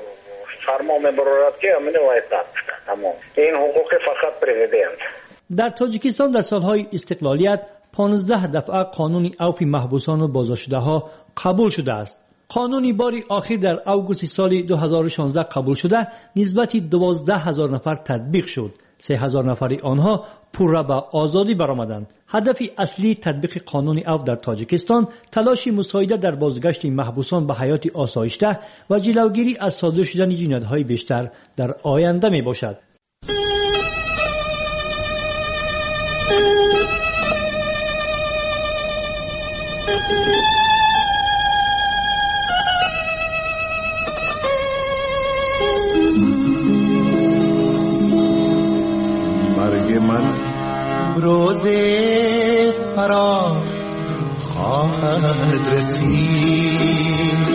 فرمان میبرد که امن وایت تمام این حقوق فقط پرزیدنت. در تاجیکستان در سالهای استقلالیت پانزده دفعه قانون عفو محبوسان و بازداشته‌ها قبول شده است. قانونی باری آخر در اوگوست سال دو هزار و شانزده قبول شده نسبت دوازده هزار نفر تطبیق شد. سه هزار نفری آنها پورا به آزادی برآمدند. هدف اصلی تطبیق قانون عفو در تاجیکستان تلاش مساعده در بازگشت محبوسان به حیات آسایشته و جلوگیری از صادر شدن جنایت‌های بیشتر در آینده می باشد. مرگ من روز فرا خواهد رسید،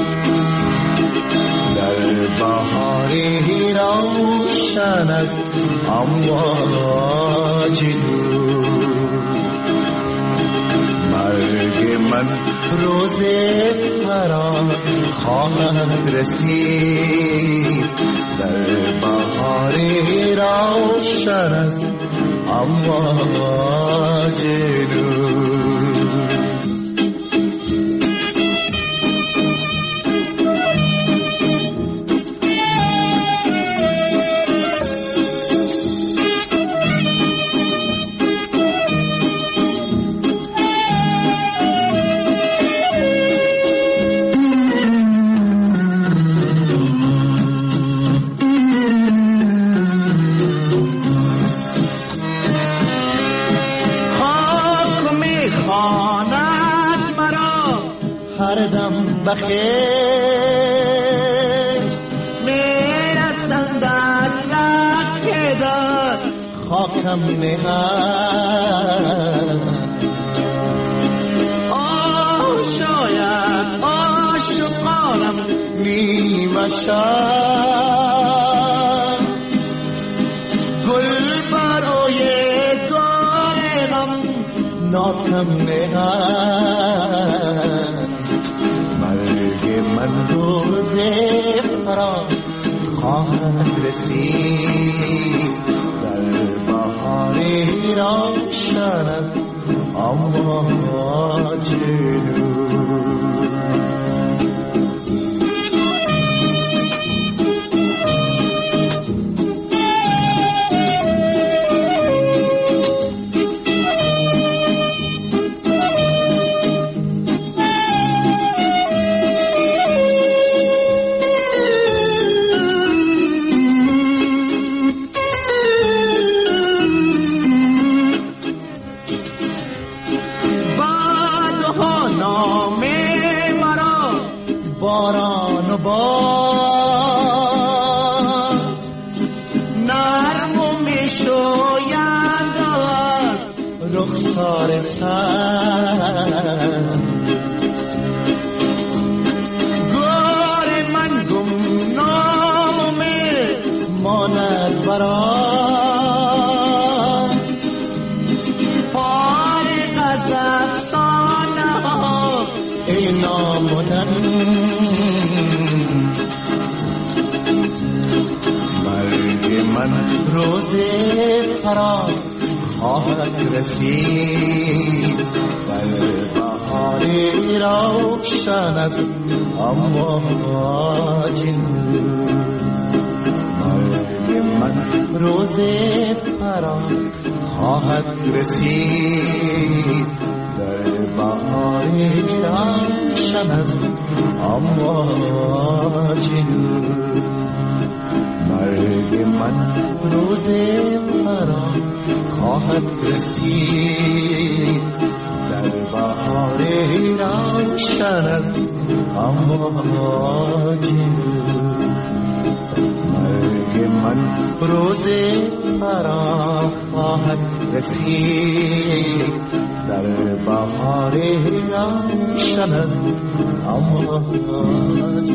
در بهاری روشن است امواج دور. مرگ من روز فرا خواهد رسید، در بهاری روشن است امواج دور. بخیر میرسند از راه داد خاکم نهد آه شاید عاشقانم نیمه شد گل برای دارم ناکم نهد مرگ من روز فرار خواهد رسید در بهار روشن از امواج روز فرار خواهد رسید در بهار روشن از امواج مرگ من روز فرار خواهد رسید در بهار روشن از امواج مرگ من روز فرار خواهد رسید در بهار روشن از امواج مرگ من روز فرار خواهد رسید در بهار روشن از امواج.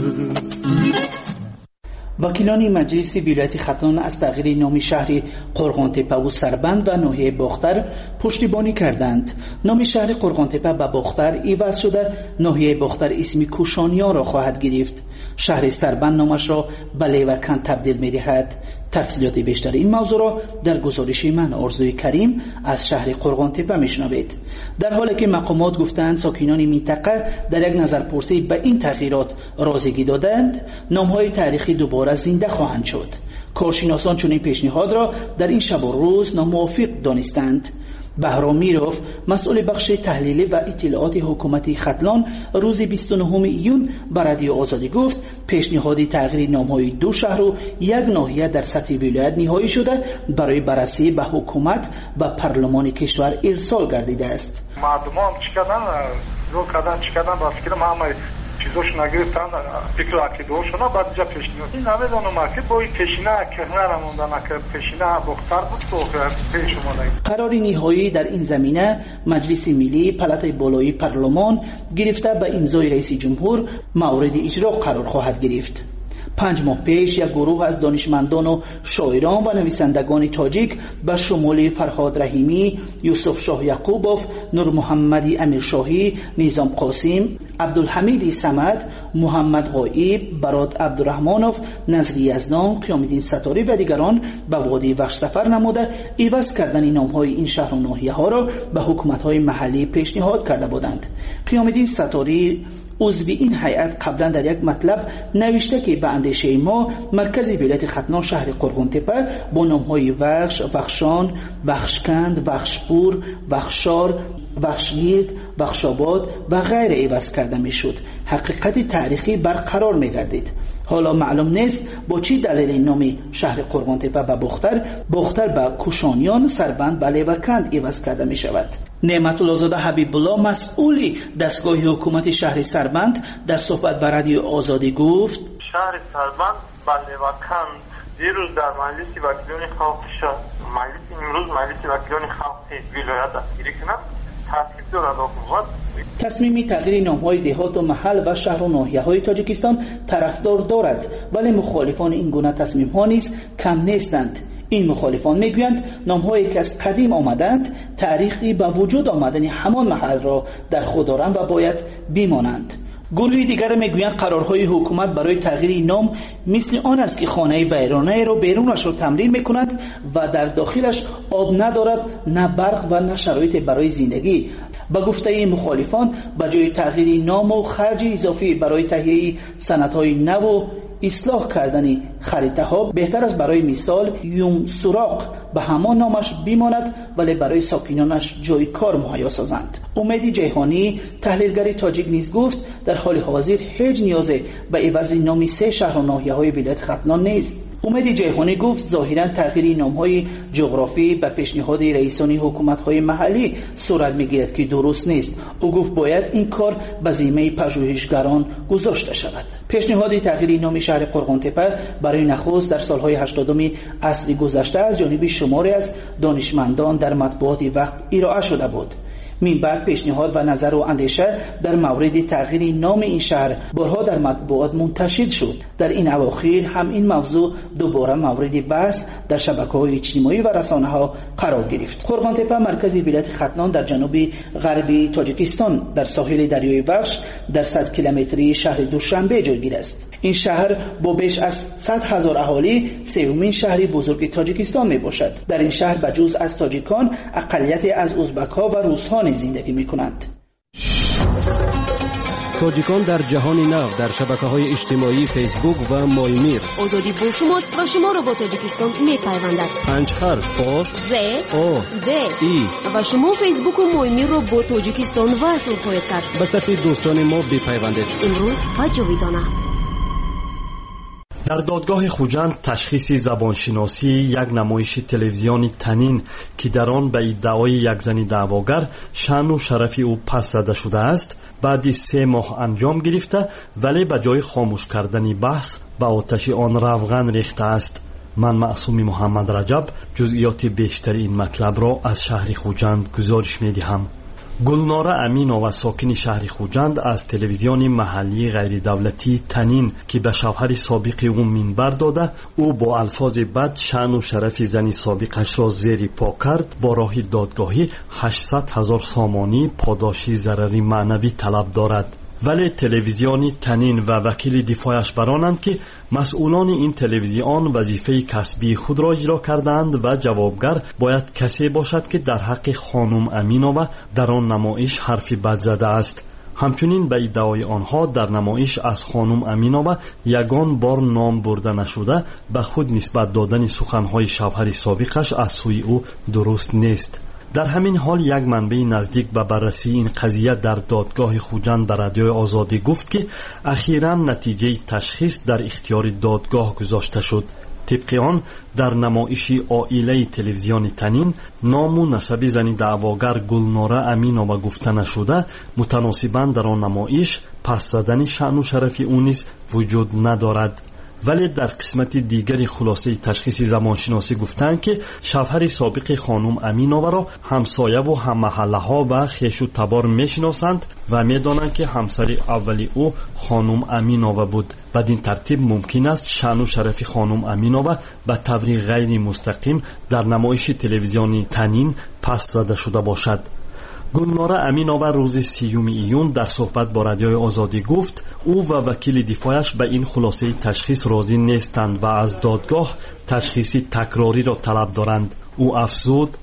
وکیلان مجلس ولایت ختلان از تغییر نام شهر قرغانتپه و سربند و ناحیه باختر پشتیبانی کردند. نام شهر قرغانتپه به باختر عوض شده ناحیه باختر اسم کوشانیان را خواهد گرفت. شهر سربند نامش را به لیوکند تبدیل می‌دهد. تفصیلات بیشتر این موضوع را در گزارش من آرزوی کریم از شهر قرغانتپه میشنوید. در حالی که مقامات گفتند ساکنان منطقه در یک نظرپرسی به این تغییرات راضیگی دادند، نام‌های تاریخی دوباره زنده خواهند شد. کارشناسان چنین پیشنهاد را در این شب و روز ناموافق دانستند. بهرام میروف مسئول بخش تحلیلی و اطلاعات حکومت ختلان روز بیست و نهم ایون به رادیو آزادی گفت پیشنهاد تغییر نام‌های دو شهر و یک ناحیه در سطح ولایت نهایی شده برای بررسی به حکومت و پارلمان کشور ارسال گردیده است. مردمان چیکردن رو کردن چیکردن با فکر ما چیزوش نگرفتن فکر عقیده شونا بعد جا پیشنهاد این نمیدونم که با این پیشینه که نرموندن که پیشینه بختر بود تو پیش اومد. قرار نهایی در این زمینه مجلس ملی پالاتای بالایی پارلمان گرفته به امضای رئیس جمهور مورد اجرا قرار خواهد گرفت. پنج ماه پیش یک گروه از دانشمندان و شاعران و نویسندگان تاجیک به شمول فرهاد رحیمی، یوسف شاه یعقوبوف، نور محمدی امیرشاهی، نظام قاسم، عبدالحمید صمد، محمد غایب، براد عبدالرحمنوف، نظری یزدان، قیامالدین ستاری و دیگران به وادی وحش سفر نموده عوض کردن نام‌های این شهر و ناحیه ها را به حکومت‌های محلی پیشنهاد کرده بودند. قیامالدین ستاری عضو این هیئت قبلا در یک مطلب نوشته که به اندیشه ما مرکز ولایت ختلان شهر قرغانتپه با نام‌های وخش، وخشان، وخشکند، وخشپور، وخشار، وخشگیرد، وخشاباد و غیر عوض کرده میشد. حقیقت تاریخی برقرار میگردید. حالا معلوم نیست با چی دلیل نام شهر قرغانتپه و باختر باختر به کوشانیان، سربند به لیوکند عوض کرده می شود. نعمت الله زاده حبیب الله مسئولی دستگاه حکومت شهر سربند در صحبت با رادیو آزادی گفت شهر سربند به لیوکند دیروز در مجلس وکیلان خلق شد مجلس امروز مجلس وکیلان خلق ولایت دستگیری کند تصویب دارد حکومت. تصمیم تغییر نام‌های دهات و محل و شهر و ناحیه‌های تاجیکستان طرفدار دارد، ولی مخالفان این گونه تصمیم‌ها نیز کم نیستند. این مخالفان میگویند نام‌هایی که از قدیم آمدند تاریخی به وجود آمدن همان محل را در خود دارند و باید بمانند. گروه دیگر میگویند قرارهای حکومت برای تغییر نام مثل آن است که خانه ویرانه را بیرونش را تمرین میکند و در داخلش آب ندارد، نه برق و نه شرایط برای زندگی. با گفته مخالفان به جای تغییر نام و خرج اضافی برای تهیه سندهای نو و اصلاح کردن خریطه ها بهتر است برای مثال یوم سراغ به همان نامش بماند ولی برای ساکنانش جای کار مهیا سازند. امید جیهانی تحلیلگر تاجیک نیز گفت در حال حاضر هیچ نیازی به عوض نام سه شهر و ناحیه‌های ولایت ختلان نیست. امید جیهانی گفت ظاهرا تغییر نام‌های جغرافی به پیشنهاد رئیسان حکومت‌های محلی صورت می‌گیرد که درست نیست. او گفت باید این کار به ذمه پژوهشگران گذاشته شود. پیشنهاد تغییر نام شهر قرغان‌تپه برای نخست در سال‌های هشتادم عصر گذشته از جانب شماری از دانشمندان در مطبوعات وقت ارائه شده بود. من بعد پیشنهاد و نظر و اندیشه در مورد تغییر نام این شهر بارها در مطبوعات منتشر شد. در این اواخر هم این موضوع دوباره مورد بحث در شبکه‌های اجتماعی و رسانه‌ها قرار گرفت. قرغان‌تپه مرکز ولایت ختلان در جنوب غربی تاجیکستان در ساحل دریای وخش در صد کیلومتری شهر دوشنبه جایگیر است. این شهر با بیش از صد هزار اهالی سومین شهری بزرگ تاجیکستان می باشد. در این شهر بجز از تاجیکان اقلیت از ازبک‌ها و روس‌ها زندگی می کنند. تاجیکان در جهان نو در شبکه‌های اجتماعی فیسبوک و مایمیر. آزادی با شماست و شما را با تاجیکستان می‌پیوندد. پنج حرف آ ز او د ای و شما فیسبوک و مایمیر را با تاجیکستان وصل خواهید کرد. به صفحه دوستان ما بپیوندید. امروز و جاویدانه. در دادگاه خوجند تشخیص زبانشناسی یک نمایش تلویزیونی تنین که در آن به ادعای یک زن دعواگر شأن و شرف او پس زده شده است بعد سه ماه انجام گرفته ولی به جای خاموش کردن بحث به آتش آن روغن ریخته است. من معصوم محمد رجب جزئیات بیشتر این مطلب را از شهر خوجند گزارش می دهم. گلناره امینова ساکن شهر خوجند از تلویزیون محلی غیر دولتی تنین که به شوهر سابق او منبر داده او با الفاظ بد شأن و شرف زن سابقش را زیر پا کرد با راه دادگاهی هشتصد هزار سامانی پاداشی ضرری معنوی طلب دارد. ولی تلویزیونی تنین و وکیل دفاعش برانند که مسئولان این تلویزیون وظیفه کسبی خود را اجرا کردند و جوابگر باید کسی باشد که در حق خانم امینova در آن نمایش حرفی بد زده است. همچنین به ادعای آنها در نمایش از خانم امینova یگان بار نام برده نشده به خود نسبت دادن سخنهای شوهر سابقش از سوی او درست نیست. در همین حال یک منبع نزدیک به بررسی این قضیه در دادگاه خوجند به رادیوی آزادی گفت که اخیراً نتیجه تشخیص در اختیار دادگاه گذاشته شد. طبق آن در نمایش عائله تلویزیون تنین نام و نسب زن دعواگر گلناره امینova گفته نشده متناسباً در آن نمایش پس زدن شأن و شرف او نیز وجود ندارد. ولی در قسمت دیگری خلاصه تشخیص زبانشناسی گفتند که شوهر سابق خانم امینova را همسایه و هم محله ها و خویش و تبار میشناسند و میدانند که همسر اولی او خانم امینova بود. بدین ترتیب ممکن است شأن و شرف خانم امینova به طور غیر مستقیم در نمایش تلویزیونی تنین پس زده شده باشد. گلناره امینova روز سیوم ایون در صحبت با رادیوی آزادی گفت او و وکیل دفاعش به این خلاصه تشخیص راضی نیستند و از دادگاه تشخیص تکراری را طلب دارند. او افزود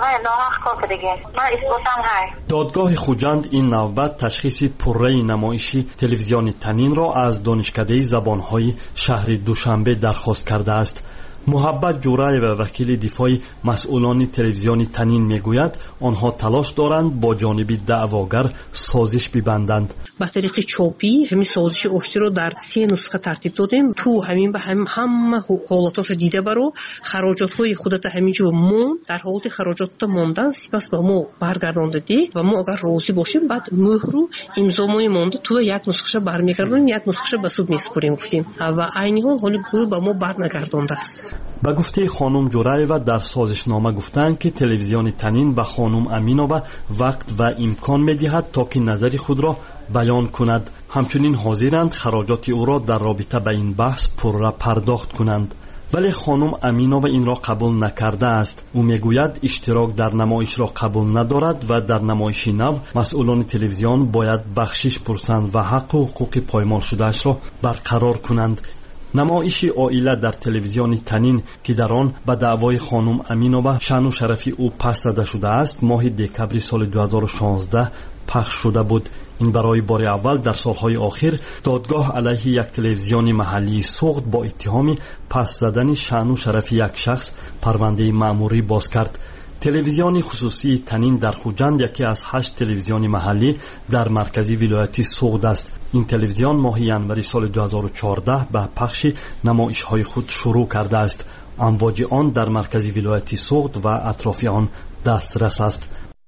دادگاه خوجند این نوبت تشخیص پره نمایشی تلویزیون تنین را از دانشکده زبانهای شهر دوشنبه درخواست کرده است. محبت جورای و وکیل دفاع مسئولان تلویزیون تنین میگوید آنها تلاش دارند با جانب دعواگر سازش ببندند. به طریق چاپی همین سازش آشتی رو در سه نسخه ترتیب دادیم. تو همین به هم همه حالاتش دیده برو خراجات های خودت همینجا مون در حالت خراجات موندن سپس به ما برگردان دادی و ما اگر راضی باشیم بعد مهر رو امضامون مونده تو یک نسخه برمیگردونیم یک نسخه به سود میسپاریم گفتیم و عین حال حالی به ما برنگردانده است. ба гуфтаи хонум ҷураева дар созишнома гуфтанд ки телевизиони танин ба хонум аминова вақт ва имкон медиҳад то ки назари худро баён кунад. ҳамчунин ҳозиранд хароҷоти ӯро дар робита ба ин баҳс пурра пардохт кунанд. вале хонум аминова инро қабул накардааст. ӯ мегӯяд иштирок дар намоишро қабул надорад ва дар намоиши нав масъулони телевизион бояд бахшиш пурсанд ва ҳаққу ҳуқуқи поймолшудаашро барқарор кунанд. намоиши оила дар телевизиони танин ки дар он ба даъвои хонум аминова шаъну шарафи ӯ пас зада шудааст моҳи декабри соли дуҳазору шонздаҳ пахш шуда буд. ин барои бори аввал дар солҳои охир додгоҳ алайҳи як телевизиони маҳаллии суғд бо иттиҳоми пас задани шаъну шарафи як шахс парвандаи маъмурӣ боз кард. телевизиони хусусии танин дар хуҷанд яке аз ҳашт телевизиони маҳаллӣ дар маркази вилояти суғд аст. ин телевизион моҳи январи соли дуҳазору чордаҳ ба пахши намоишҳои худ шурӯъ кардааст. амвоҷи он дар маркази вилояти суғд ва атрофи он дастрас аст.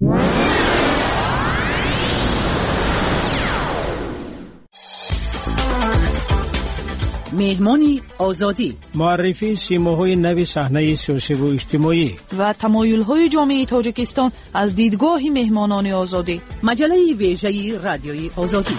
меҳмони озодӣ муаррифии симоҳои нави саҳнаи сиёсиву иҷтимоӣ ва тамоюлҳои ҷомеаи тоҷикистон аз дидгоҳи меҳмонони озодӣ. маҷалаи вежаи радиои озодӣ.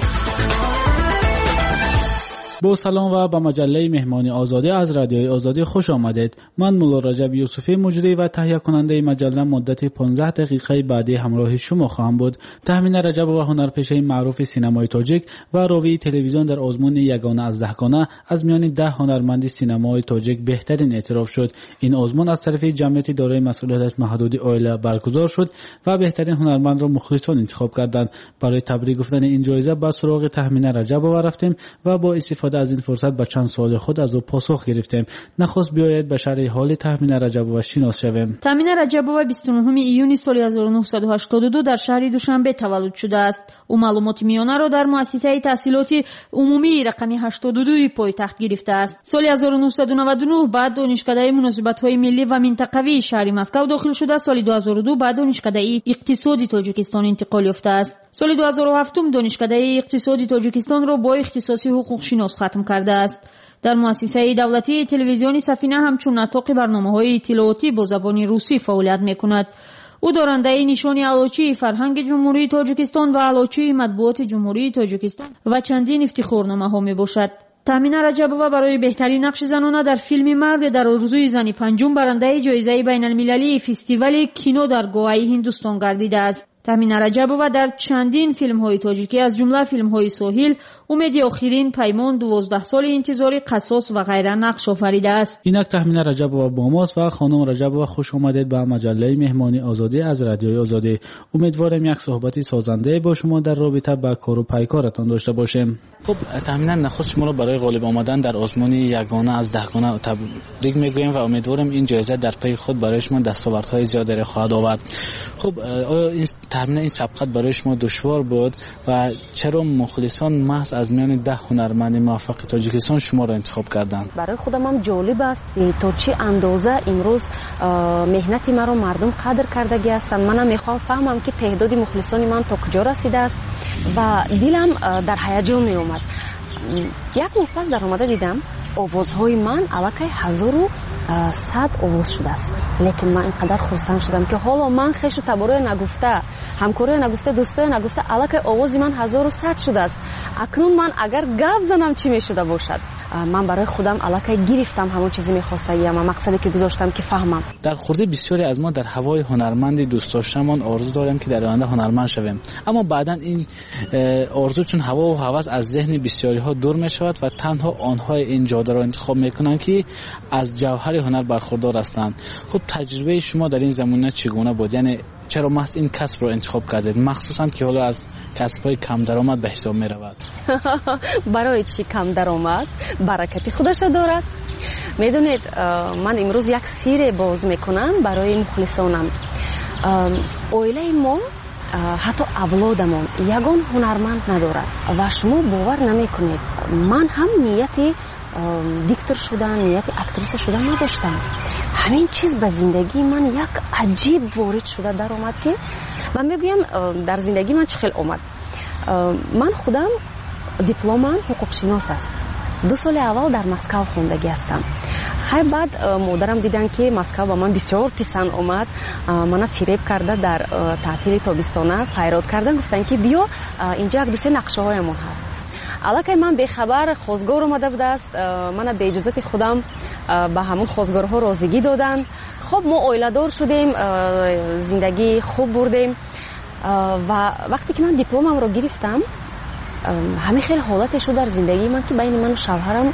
бо салом ва ба маҷаллаи меҳмони озодӣ аз радиои озодӣ хуш омадед. ман мулло раҷаб юсуфӣ муҷрӣ ва таҳиякунандаи маҷалла муддати понздаҳ дақиқаи баъдӣ ҳамроҳи шумо хоҳам буд. таҳмина раҷабова ҳунарпешаи маъруфи синамои тоҷик ва ровии телевизион дар озмуни ягона аз даҳгона аз миёни даҳ ҳунарманди синамои тоҷик беҳтарин эътироф шуд. ин озмун аз тарафи ҷамъияти дорои масъулияти маҳдуди оила баргузор шуд ва беҳтарин ҳунармандро мухлисон интихоб карданд. барои табрик гуфтани ин ҷоиза ба суроғи таҳмина раҷабова рафтем ва бо истифода از این فرصت با چند سوال خود از او پاسخ گرفتیم. نخست بیاید به شرح حال تهمینه رجبووا شناس شویم. تهمینه رجبووا بیست و نهم ایون سال هزار و نهصد و هشتاد و دو در شهر دوشنبه تولد شده است. او معلومات میانه را در مؤسسه تحصیلاتی عمومی رقم هشتاد و دو پایتخت گرفته است. سال هزار و نهصد و نود و نه بعد دانشکده مناسبت‌های ملی و منطقوی شهر مسکو داخل شده. سال دو هزار و دو بعد دانشکده اقتصادی تاجیکستان انتقال یافته است. سال دو هزار و هفت دانشکده اقتصادی تاجیکستان را با اختصاصی حقوق شناس ختم کرده است. در مؤسسه دولتی تلویزیون سفینه همچون نطاق برنامه‌های اطلاعاتی با زبان روسی فعالیت می‌کند. او دارنده نشان علوچی فرهنگ جمهوری تاجیکستان و علوچی مطبوعات جمهوری تاجیکستان و چندین افتخارنامه‌ها میباشد. تهمینه رجبووا برای بهترین نقش زنانه در فیلم مرد در آرزوی زنی پنجم برنده جایزه بین المللی فستیوال کینو در گوای هندوستان گردیده است. تهمینه رجبووا در چندین فیلم های تاجیکی از جمله فیلم های ساحل، امید آخرین، پیمان، دوازده سال انتظار، قصاص و غیره نقش آفریده است. اینک تهمینه رجبووا با ماست و خانم رجبووا خوش آمدید به مجله مهمانی آزادی از رادیوی آزادی. امیدوارم یک صحبتی سازنده با شما در رابطه با کار و پیکارتان داشته باشیم. خب تهمینه نخست شما را برای غالب آمدن در آزمون یگانه از دهگانه تبریک میگویم و امیدوارم این جایزه در پی خود برای شما دستاوردهای زیادی خواهد آورد. خب آیا این تهمینه این سبقت برای شما دشوار بود و چرا مخلصان محض از میان ده هنرمند موفق تاجیکستان شما را انتخاب کردند؟ برای خودم هم جالب است تا چه اندازه امروز مهنت مرا مردم قدر کردگی هستند. منم میخوام فهمم که تعداد مخلصان من تا کجا رسیده است و دلم در هیجان می اومد. یک ماه پس در اومده دیدم آوازهای من الکی هزار و صد آواز شده است. لیکن من اینقدر خرسند شدم که حالا من خیش و تبارای نگفته، همکارای نگفته، دوستای نگفته، الکی آواز من هزار و صد شده است. اکنون من اگر گپ زنم چی میشده باشد؟ من برای خودم الکی گرفتم همون چیزی میخواستم، مقصدی که گذاشتم که فهمم. در خورده بسیاری از ما در هوای هنرمندی دوست داشتمان آرزو داریم که در آینده هنرمند شویم، اما بعداً این آرزو چون هوا و هوس از ذهن بسیاری ها دور میشود و تنها آنها این جاده را انتخاب میکنند که از جوهر هنر برخوردار هستند. خب تجربه شما در این زمینه چگونه بود؟ یعنی چرا محض این کسب رو انتخاب کردید، مخصوصا که حالا از کسب‌های کم درآمد به حساب می‌رود؟ برای چی کم درآمد؟ برکتی خودش دارد. میدونید من امروز یک سیر باز میکنم برای مخلصانم. اویله ما حتی اولادمون یگان هنرمند ندارد و شما باور نمیکنید من هم نیتی دیکتور شدن، نیت اکتریس شدن نداشتم. همین چیز به زندگی من یک عجیب وارد شده در اومد که من میگویم در زندگی من چه خیلی اومد. من خودم دیپلمم حقوق شناس است. دو سال اول در مسکو خوندگی هستم. خیر بعد مادرم دیدن که مسکو با من بسیار پسند آمد، منو فریب کرده در تعطیل تابستانه پیراد کردن، گفتن که بیا اینجا یک دو سه نقشه هایمون هست. الکی من به خبر خواستگار اومده بود است، من به اجازه خودم به همون خواستگارها رازیگی دادن. خب ما اویلادار شدیم، زندگی خوب بردیم و وقتی که من دیپلمم رو گرفتم همین خیلی حالتی شد در زندگی من که بین من و شوهرم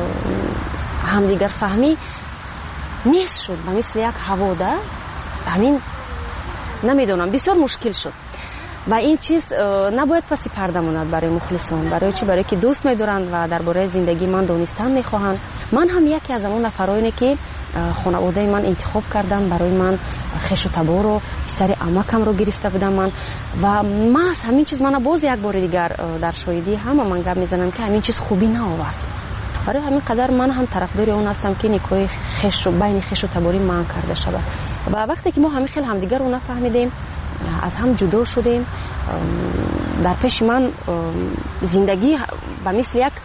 همدیگر فهمی نیست شد و مثل یک هواده همین نمیدونم بسیار مشکل شد و این چیز نباید پسی پرده ماند برای مخلصان. برای چی؟ برای که دوست می‌دارند و درباره زندگی من دانستن می‌خواهند. من هم یکی از اون نفرایی که خانواده من انتخاب کردن برای من خش و تبار رو پسر عمکم رو گرفته بودم من و من از همین چیز من باز یک بار دیگر در شاهدی همه من گپ میزنم که همین چیز خوبی نآورد. برای همین قدر من هم طرفدار اون هستم که نکاح خش و بین خش و تباری من کرده شود و وقتی که ما همین خیلی همدیگر رو نفهمیدیم از هم جدا شدیم. در پیش من زندگی به مثل یک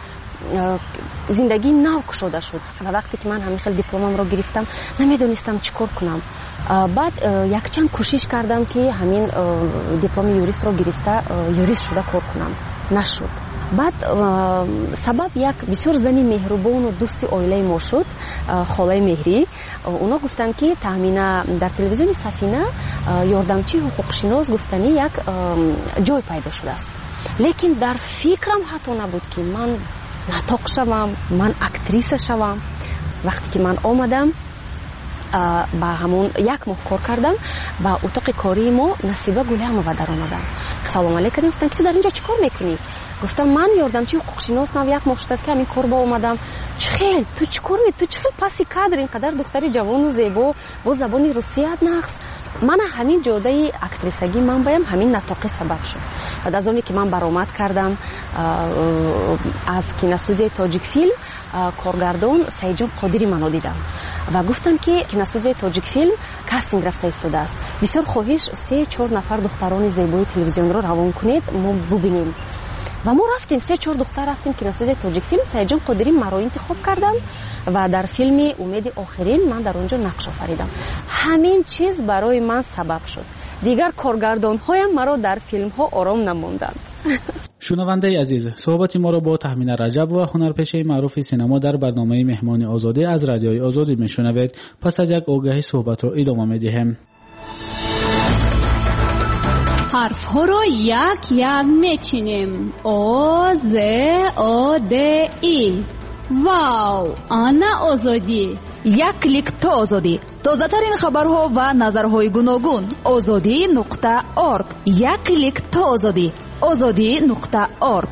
زندگی نو شده شد و وقتی که من همین خیلی دیپلمم رو گرفتم نمیدونستم چیکار کنم. بعد یک چند کوشش کردم که همین دیپلم یوریست رو گرفته یوریست شده کار کنم، نشد. بعد سبب یک بسیار زنی مهربان و دوستی عائله ما شد، خاله مهری. اونا گفتن که تامین در تلویزیون سفینه یاردمچی حقوقشناس گفتنی یک جای پیدا شده است، لیکن در فکرم حتی نبود که من نطق شوم، من اکتریس شوم. وقتی که من آمدم با همون یک ماه کار کردم با اتاق کاری ما نصیبه گله هم و در آمدم. سلام علیکم گفتن که تو در اینجا چی کار میکنی؟ گفتم من یاردمچی حقوقشناس نو یک ماه شده است که همین کار با اومدم. چخیل تو چی کار میکنی؟ تو چخیل پسی کادر اینقدر دختری جوان و زیبا با زبان روسیه نقص. من همین جوده اکتریسگی من بایم همین نطاقه سبب شد. بعد از اونی که من برآمد کردم از کینوستودیوی تاجیک فیلم کارگردان سعید قادری منو دیدم و گفتن که کینوستودیوی تاجیک فیلم کاستینگ رفته ایستاده است، بسیار خواهش سه چهار نفر دختران زیبای تلویزیون رو روان کنید ما ببینیم. و ما رفتیم سه چهار دختر رفتیم کینوستودیوی تاجیک فیلم. سعید قادری مرا انتخاب کردن و در فیلم امید آخرین من در اونجا نقش آفریدم. همین چیز برای من سبب شد دیگر کارگردان هایم مرا در فیلم ها آرام نموندند. شنونده عزیز، صحبت ما را با تهمین رجب و هنرپیشه معروف سینما در برنامه مهمان آزادی از رادیوی آزادی میشنوید. پس از یک آگهی صحبت را ادامه میدیم. حرف ها رو یک یک میچینیم. آ ز آ د ای. واو، آنا آزادی. یک کلیک تا آزادی. تازه ترین خبرها و نظرهای گوناگون. آزادی نقطه آرگ. یک کلیک تا آزادی. آزادی نقطه آرگ.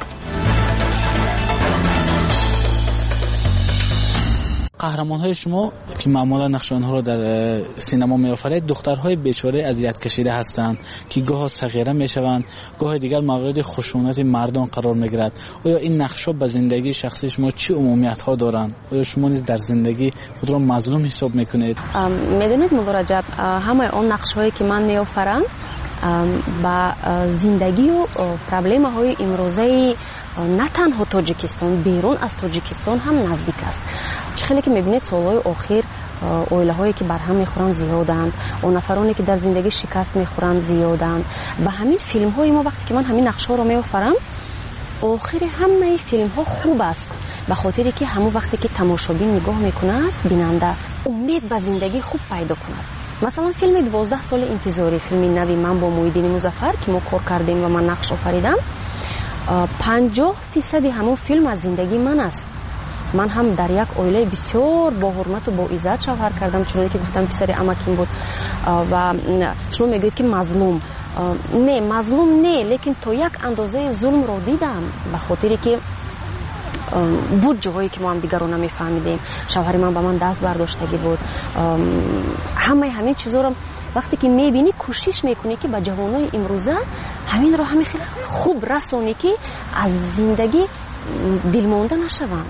قهرمان‌های شما که معمولا نقش آنها را در سینما می‌آفرید دخترهای بیچاره اذیت کشیده هستند که گاه صغیره می‌شوند، گاه دیگر مورد خشونت مردان قرار می‌گیرد. آیا این نقش‌ها به زندگی شخصی شما چه عمومیت‌ها دارند؟ آیا شما نیز در زندگی خود را مظلوم حساب می‌کنید؟ می‌دونید مولا رجب، همه آن نقش‌هایی که من می‌آفرم با زندگی و پرابلم‌های امروزی نه تنها تاجیکستان، بیرون از تاجیکستان هم نزدیک است. چخیلی که میبینید سالهای آخر اویله هایی که برهم میخورن زیادند، اون نفرانی که در زندگی شکست میخورن زیادند. به همین فیلم های ما وقتی که من همین نقشه رو میآفرم آخر همه فیلم ها خوب است، به خاطری که همون وقتی که تماشابین نگاه میکند بیننده امید به زندگی خوب پیدا کند. مثلا فیلم دوازده سال انتظاری، فیلم نوی من با محیدین مظفر که ما کار کردیم و من نقش آفریدم، پنجاه فیصد همون فیلم از زندگی من است. من هم در یک عائله بسیار با حرمت و با عزت شوهر کردم، چون که گفتم پسر عمکیم بود. و شما میگید که مظلوم، نه مظلوم نه، لیکن تو یک اندازه ظلم رو دیدم، به خاطری که بود جاهایی که ما هم دیگر رو نمیفهمیدیم. شوهر من با من دست برداشتگی بود. همه همین چیزا رو وقتی که میبینی کوشش میکنی که با جوانای امروزه همین رو همین خیلی خوب رسونی که از زندگی دل مانده نشون.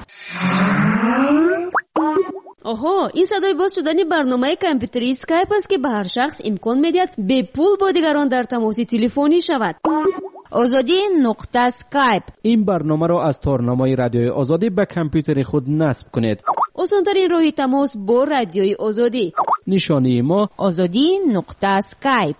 آها، این صدای باز شدن برنامه کامپیوتری اسکایپ است که به هر شخص امکان میدهد به پول با دیگران در تماس تلفنی شود. آزادی نقطه اسکایپ. این برنامه را از تارنمای رادیوی آزادی به کامپیوتر خود نصب کنید. آسان‌ترین راه تماس با رادیوی آزادی. نشانی ما آزادی نقطه اسکایپ.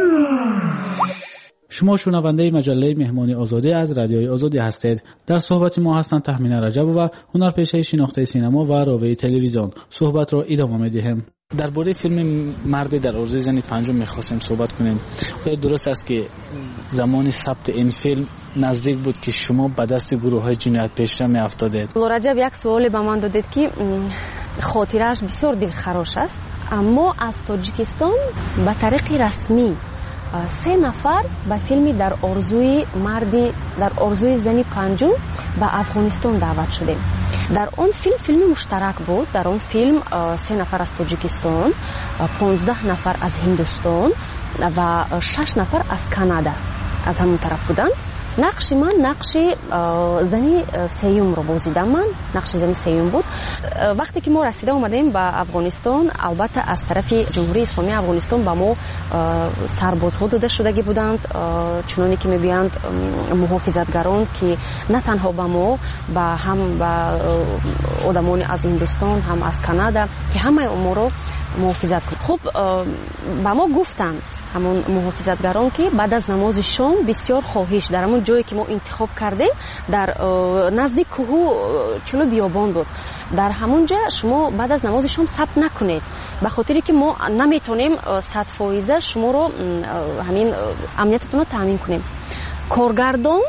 شما شنونده مجله مهمانی آزادی از رادیوی آزادی هستید. در صحبت ما هستند تهمینه رجب و هنرپیشه شناخته سینما و راوی تلویزیون. صحبت را ادامه می‌دهیم. درباره فیلم مرد در عرضه زن پنجم می‌خواستیم صحبت کنیم. آیا درست است که زمان ثبت این فیلم نزدیک بود که شما به دست گروه‌های جنایت پیشه می‌افتادید؟ رجب یک سوالی به من دادید که خاطرش بسیار دلخراش است. اما از تاجیکستان به طریق رسمی سه نفر به فیلمی در آرزوی مردی در آرزوی زنی پنجم به افغانستان دعوت شدیم. در آن فیلم فیلم مشترک بود. در آن فیلم سه نفر از تاجیکستان، پانزده نفر از هندوستان و شش نفر از کانادا از همون طرف بودند. نقش من نقش زنی سیوم رو بازیدم. من نقش زنی سیوم بود. وقتی که ما رسیده اومدیم به افغانستان، البته از طرف جمهوری اسلامی افغانستان به ما سربازها داده شدگی بودند، چنانی که میگویند محافظتگران که نه تنها به ما به هم به آدمان از هندوستان هم از کانادا که همه ما رو محافظت کنند. خب به ما گفتند همون محافظتگران که بعد از نماز شام بسیار خواهش در همون جایی که ما انتخاب کردیم در نزدیک کوه چلو بیابان بود، در همونجا شما بعد از نماز شام ثبت نکنید، به خاطری که ما نمیتونیم صد فایزه شما رو همین امنیتتون رو تامین کنیم. کارگردان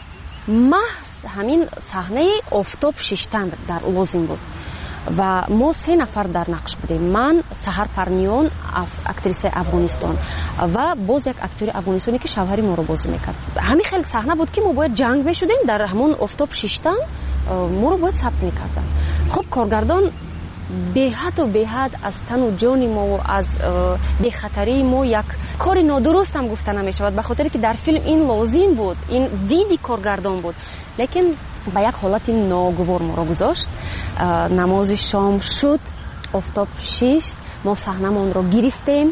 محض همین صحنه آفتاب شیشتن در لازم بود و ما سه نفر در نقش بودیم. من سحر پرنیان اکتریس افغانستان و باز یک اکتور افغانستانی که شوهر ما رو بازی میکرد. همین خیلی صحنه بود که ما باید جنگ بشودیم در همون آفتاب شیشتن، ما رو باید ثبت میکردن. خب کارگردان به حد و به حد از تن و جان ما و از به خطری ما یک کار نادرست هم گفته نمیشود، به خاطر که در فیلم این لازم بود، این دیدی کارگردان بود. لیکن با یک حالت ناگوار ما رو گذاشت. نماز شام شد، آفتاب شیشت، ما صحنه‌مان رو گرفتیم،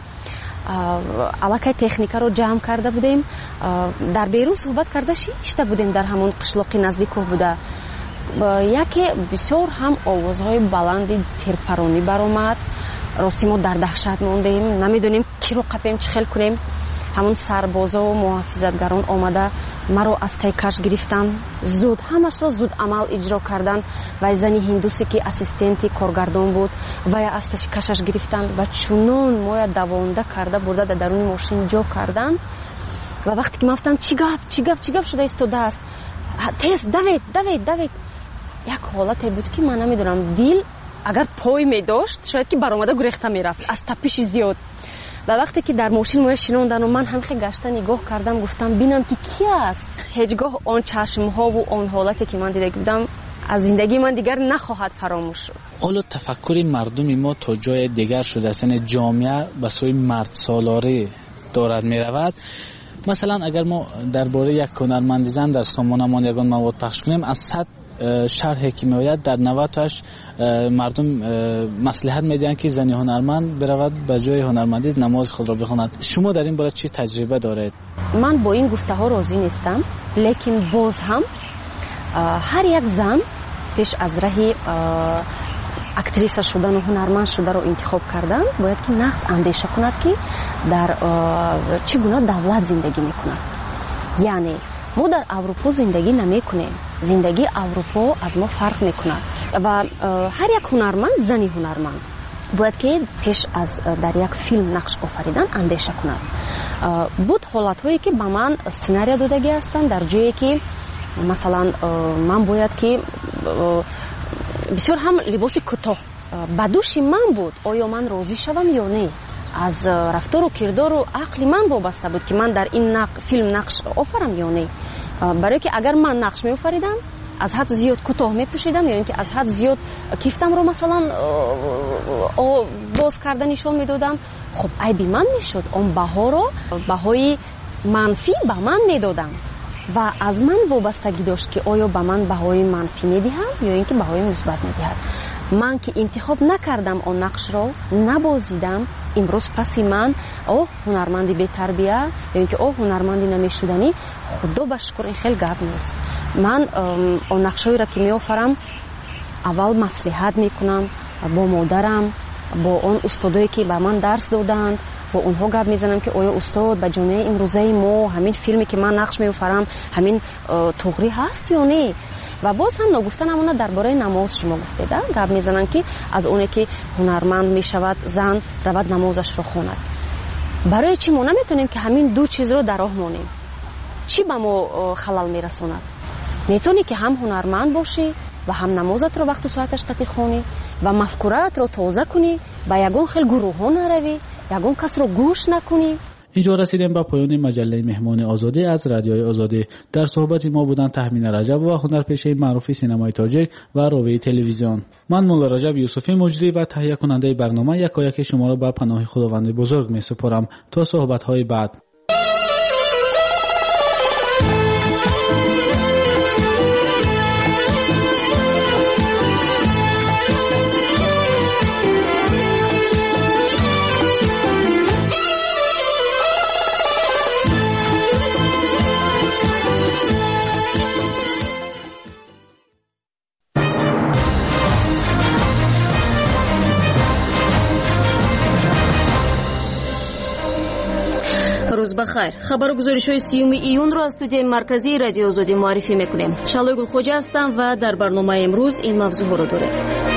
الکه تکنیک رو جمع کرده بودیم، در بیرون صحبت کرده شیشته بودیم در همون قشلاقی نزدیک بوده. یکی بسیار هم آوازهای بلندی تیرپرانی برآمد. راستی ما در دهشت موندیم، نمیدونیم کی رو قپیم چه خیل کنیم. همون سربازا و محافظتگران آمده مرا از تیکش گرفتن، زود همش را زود عمل اجرا کردن و زنی هندوسی که اسیستنتی کارگردان بود و یا از کشش گرفتن و چونون ما دوانده کرده برده در درون ماشین جا کردن و وقتی که گفتم چی گپ چی گپ چی گپ شده استوده است، تیز دوید دوید دوید. یک حالت بود که من نمیدونم دیل اگر پای می داشت شاید که برآمده گریخته میرفت از تپش زیاد. و وقتی که در ماشین ما شنوندن و من هم خیلی گشته نگاه کردم، گفتم بینم که کی است. هیچگاه آن چشم ها و آن حالتی که من دیده بودم از زندگی من دیگر نخواهد فراموش شد. حالا تفکر مردم ما تا جای دیگر شده است، یعنی جامعه به سوی مرد سالاری دارد می رود. مثلا اگر ما درباره یک هنرمند زن در سامانمان یگان مواد پخش کنیم، از صد شرحی که میآید در نود تاش مردم مصلحت میدن که زنی هنرمند برود به جای هنرمندی نماز خود را بخواند. شما در این باره چی تجربه دارید؟ من با این گفته ها راضی نیستم، لیکن باز هم هر یک زن پیش از راه اکتریسه شدن و هنرمند شده رو انتخاب کردن باید که نقص اندیشه کند که در چگونه دولت زندگی میکند. یعنی ما در اروپا زندگی نمی کنیم، زندگی اروپا از ما فرق میکند و هر یک هنرمند زنی هنرمند باید که پیش از در یک فیلم نقش آفریدن اندیشه کند. بود حالت هایی که به من سیناریا دادگی هستند در جایی که مثلا من باید که بسیار هم لباس کوتاه به دوش من بود، آیا من راضی شوم یا نه. از رفتار و کردار و عقل من وابسته بود که من در این نق... فیلم نقش آفرم یا نه. برای که اگر من نقش می آفریدم از حد زیاد کوتاه می پوشیدم یا اینکه از حد زیاد کیفتم رو مثلا باز کرده نشون می دادم، خب عیبی من می شد. اون بها رو بهای منفی به من می دادم و از من وابستگی داشت که آیا به من بهای منفی می دهم یا اینکه بهای مثبت می دهد. من که انتخاب نکردم اون نقش رو نبازیدم، امروز پسی من اوه هنرمندی بی تربیه یا اینکه اوه هنرمندی نمیشدنی، خدا بشکر این خیلی گپ نیست. من اون نقشایی را که می آفرم اول مصلحت میکنم با مادرم، با اون استادایی که به من درس دادند، با اونها گپ میزنم که آیا استاد به جامعه امروزه ما همین فیلمی که من نقش میفرم همین توغری هست یا نه. و باز هم نگفتن همون درباره نماز شما گفتید، گپ میزنن که از اونه که هنرمند میشود زن رود نمازش رو خوند. برای چی ما نمیتونیم که همین دو چیز رو در راه مانیم؟ چی به ما خلل میرسوند؟ میتونی که هم هنرمند باشی و هم نمازت رو وقت و ساعتش قطعی خونی و مفکورت رو تازه کنی، به یگون خیلی گروه ها نروی، یگون کس رو گوش نکنی. اینجا رسیدیم به پایان مجله مهمان آزادی از رادیوی آزادی. در صحبت ما بودن تهمین رجب و هنرپیشه معروف سینمای تاجیک و راوی تلویزیون. من مولا رجب یوسفی مجری و تهیه کننده برنامه یکایک شما را به پناه خداوند بزرگ می سپارم تا صحبت های بعد. روز بخیر. خبرگزاری‌های سیوم ایون را از استودیوی مرکزی رادیو آزادی معرفی می‌کنیم. چالوی گلخوجه هستم و در برنامه امروز این موضوع را داریم.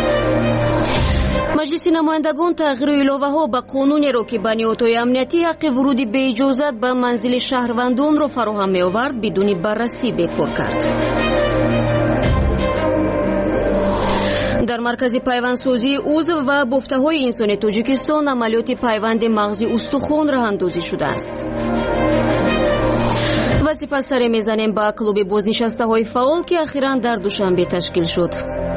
مجلس نمایندگان تغییر الهه‌ها به قانونی را که بانی اتوی امنیتی حق ورود به اجازت به منزل شهروندان را فراهم می‌آورد بدون بررسی بیکار کرد. در مرکز پیوندسازی عضو و بفته‌های انسانی تاجیکستان عملیات پیوند مغزی استخوان راه اندازی شده است. و سپس سر میزنیم با کلوب بازنشسته‌های فعال که اخیراً در دوشنبه تشکیل شد.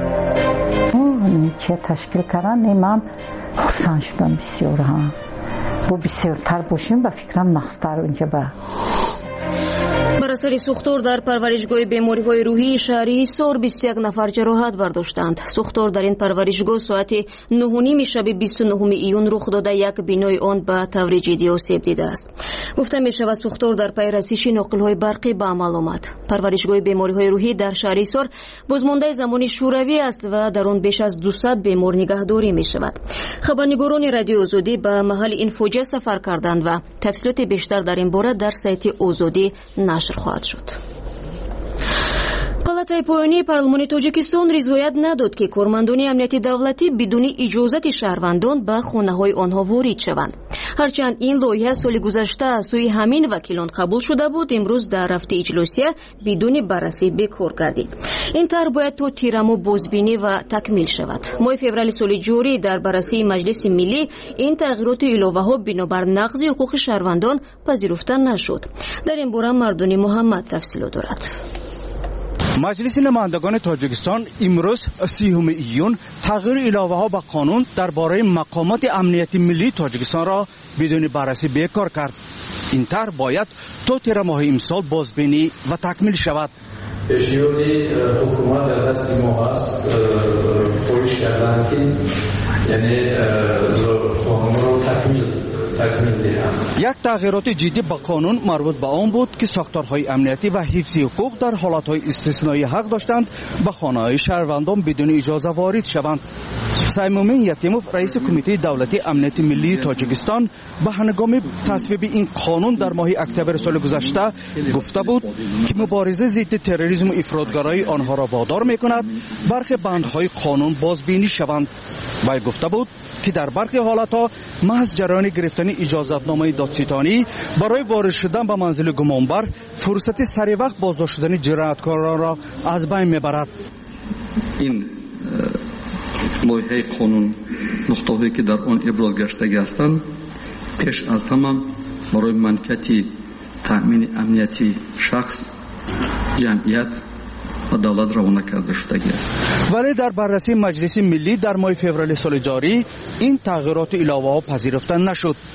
چه تشکیل کردن من خوشحال شدم بسیار ها. و بسیارتر باشیم و فکرم نختر اونجا با. بر اثر سوختور در پرورشگاه بیماری‌های روحی شهری سور بیست و یک نفر جراحت برداشتند. سوختور در این پرورشگاه ساعت نه و نیم شب بیست و نهم ایون رخ داده، یک بینای آن به طور جدی آسیب دیده است. گفته می شود سوختور در پی رسیدگی ناقل‌های برقی به عمل آمد. پرورشگاه بیماری‌های روحی در شهر سور بازمانده زمانی شوروی است و در آن بیش از دویست بیمار نگهداری می شود. خبرنگاران رادیو آزادی به محل این فوجیه سفر کردند و تفصیلات بیشتر در این باره در سایت آزادی نشر خواهد شد. پالاتای پایانی پارلمانی تاجیکستان رضایت نداد که کارمندان امنیتی دولتی بدون اجازت شهروندان به خانه‌های آنها وارد شوند. هرچند این لایحه سال گذشته از سوی همین وکیلان قبول شده بود، امروز در رفته اجلاسیه بدون بررسی بیکار گردید. این طرح باید تا تیرمو بازبینی و تکمیل شود. ماه فوریه سال جاری در بررسی مجلس ملی این تغییرات الهه‌ها بنابر نقض حقوق شهروندان پذیرفته نشد. در این باره مردانی محمد تفصیل دارد. مجلس نمایندگان تاجیکستان امروز سیوم ایون تغییر الهه‌ها به قانون درباره مقامات امنیتی ملی تاجیکستان را بدون بررسی بیکار کرد. این طرح باید تا تیر ماه امسال بازبینی و تکمیل شود. پیشنهادی حکومت در دست ما است، فروش کردن که یعنی قانون رو تکمیل یک تغییرات جدی به قانون مربوط به آن بود که ساختارهای امنیتی و حفظ حقوق در حالتهای استثنایی حق داشتند به خانه‌های شهروندان بدون اجازه وارد شوند. سیمومین یتیموف رئیس کمیته دولتی امنیت ملی تاجیکستان به هنگام تصویب این قانون در ماه اکتبر سال گذشته گفته بود که مبارزه ضد تروریسم و افراطگرایی آنها را وادار می‌کند برخی بندهای قانون بازبینی شوند. و گفته بود که در برخی حالتها محض جریان گرفتن اجازتنامه دادستانی برای وارد شدن به منزل گمانبر فرصت سریع وقت بازداشت شدن جنایتکاران را از بین میبرد. این لایحه قانون نقطه‌هایی که در آن ابراز گشته هستند پیش از همه برای منفعت تامین امنیتی شخص، جمعیت و دولت روانه کرده شده است. ولی در بررسی مجلس ملی در ماه فوریه سال جاری این تغییرات الهه‌ها پذیرفته نشد.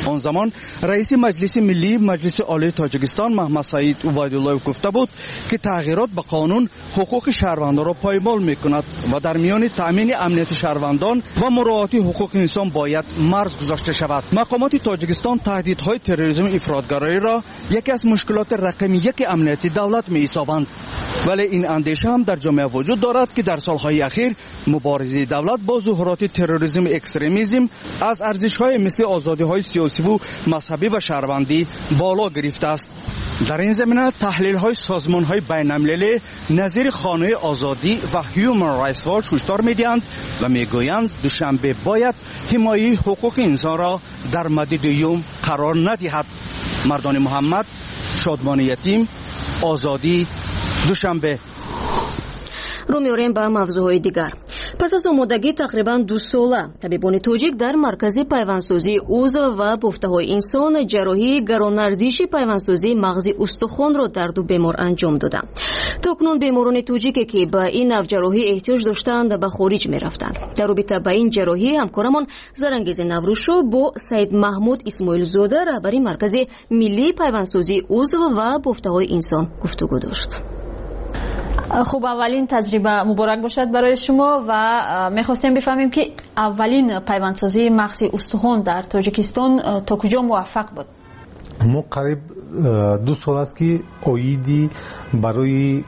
آن زمان رئیس مجلس ملی مجلس عالی تاجیکستان محمد سعید عبیدالله گفته بود که تغییرات به قانون حقوق شهروندان را پایمال میکند و در میان تامین امنیت شهروندان و مراعات حقوق انسان باید مرز گذاشته شود. مقامات تاجیکستان تهدیدهای تروریسم افراطگرایی را یکی از مشکلات رقم یک امنیتی دولت می‌حسابند، ولی این اندیشه هم در جامعه وجود دارد که در سالهای اخیر مبارزه دولت با ظهورات تروریسم اکستریمیسم از ارزش‌های مثل آزادی‌های سیاسی و مذهبی و شهروندی بالا گرفته است. در این زمینه تحلیل‌های سازمان‌های بین‌المللی نظیر خانه آزادی و هیومن رایتس واچ هشدار می‌دهند و می‌گویند دوشنبه باید حمایت حقوق انسان را در مد دوم قرار ندهد. مردان محمد، شادمان یتیم، آزادی، دوشنبه. رو می‌آوریم به موضوع‌های دیگر. پس از آمادگی تقریباً دو ساله طبیبان تاجیک در مرکز پیوندسازی عضو و بافته انسان جراحی گران‌ارزشی پیوندسازی مغز استخوان را در دو بیمار انجام دادند. تاکنون بیماران تاجیکی که به این نوع جراحی احتیاج داشتند به خارج می‌رفتند. در رابطه با این جراحی همکارمان زرانگیز نوروشو با سید محمود اسماعیل زاده رهبر مرکز ملی پیوندسازی عضو و بافته انسان گفتگو داشت. خب اولین تجربه مبارک باشد برای شما و میخواستیم بفهمیم که اولین پیوندسازی مغز استخوان در تاجیکستان تا کجا موفق بود؟ ما قریب دو سال است که اویدی برای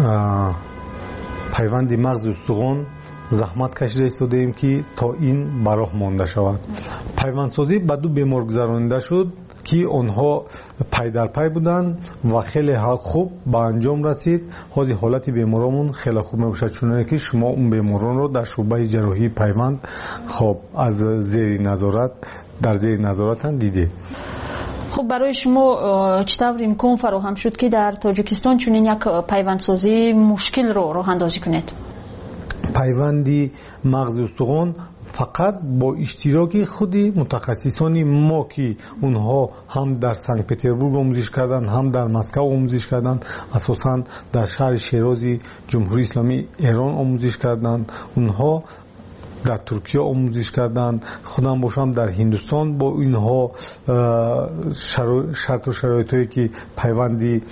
پیوند مغز استخوان زحمت کشیده ایستادیم که تا این براه مانده شود. پیوندسازی به دو بیمار گذرانیده شد که آنها پای در پای بودند و خیلی خوب به انجام رسید. حاضر حالت بیمارامون خیلی خوب میباشد، چون که شما اون بیماران رو در شعبه جراحی پیوند خب از زیر نظارت در زیر نظارت دیده. خب برای شما چطور امکان فراهم شد که در تاجیکستان چنین یک پیوندسازی مشکل رو راه اندازی کنید؟ پیوندی مغز استخوان فقط با اشتراک خودی متخصصان ما که اونها هم در سنت پترزبورگ آموزش کردن هم در مسکو آموزش کردن، اساساً در شهر شیرازی جمهوری اسلامی ایران آموزش کردن، اونها در ترکیه آموزش کردند، خودم باشم در هندوستان با اینها شرط و شرایطی که پیوندی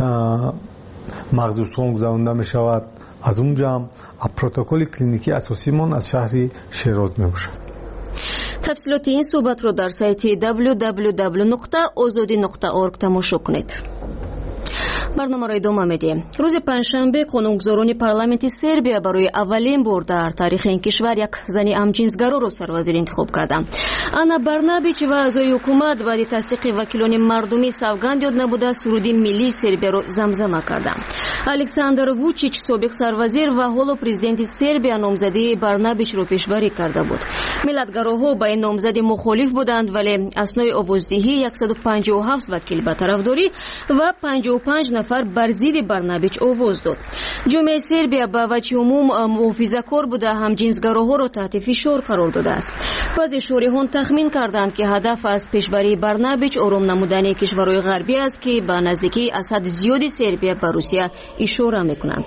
مغز استخوان گذرانده می شود از اونجا هم پروتکل کلینیکی اساسی من از شهر شیراز می باشد. تفصیلات این صحبت رو در سایت دبلیو دبلیو دبلیو نقطه آزادی نقطه اورگ تماشا کنید. برنامه را ادامه میدیم. روز پنجشنبه قانونگذاران پارلمانت سربیا برای اولین بار در تاریخ این کشور یک زن همجنسگرا را سروزیر انتخاب کردند. آنا برنابیچ و اعضای حکومت بعد تصدیق وکیلان مردمی سوگند یاد نبوده سرود ملی سربیا را زمزمه کردند. الکساندر ووچیچ سابق سروزیر و حالا پرزیدنت سربیا نامزدی برنابیچ را پیشبری کرده بود. ملتگراها با این نامزدی مخالف بودند، ولی اسنای آوازدهی صد و پنجاه و هفت وکیل به طرفداری و پنجاه و پنج نفر بر ضد برنابیچ آواز داد. جامعه سربیا به وجه عموم محافظه‌کار بوده همجنسگراها را تحت فشار قرار داده است. بعضی شارحان تخمین کردند که هدف از پیشبری برنابیچ آرام نمودن کشورهای غربی است که به نزدیکی از حد زیادی سربیا به روسیه اشاره میکنند.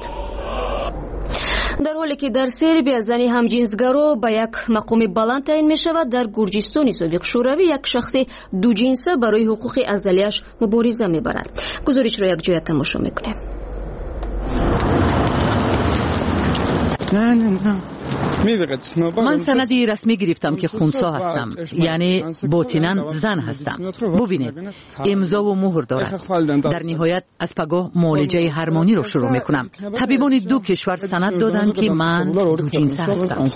در حالی که در سربیا زن همجنسگرا به یک مقام بلند تعیین می شود، در گرجستان سابق شوروی یک شخص دو جنسه برای حقوق ازلیش مبارزه می برد. گزارش را یک جای تماشا می کنیم. نه نه نه من سندی رسمی گرفتم که خونسا هستم، یعنی باطناً زن هستم. ببینید امضا و مهر دارد. در نهایت از پگاه معالجه هورمونی رو شروع میکنم. طبیبان دو کشور سند دادند که من دو جنسه هستم.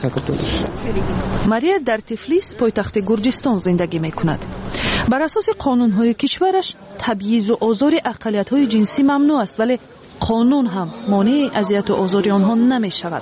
ماریا در تفلیس پایتخت گرجستان زندگی میکند. بر اساس قانونهای کشورش تبعیض و آزار اقلیت‌های جنسی ممنوع است، ولی قانون هم مانع اذیت و آزار آنها نمی شود.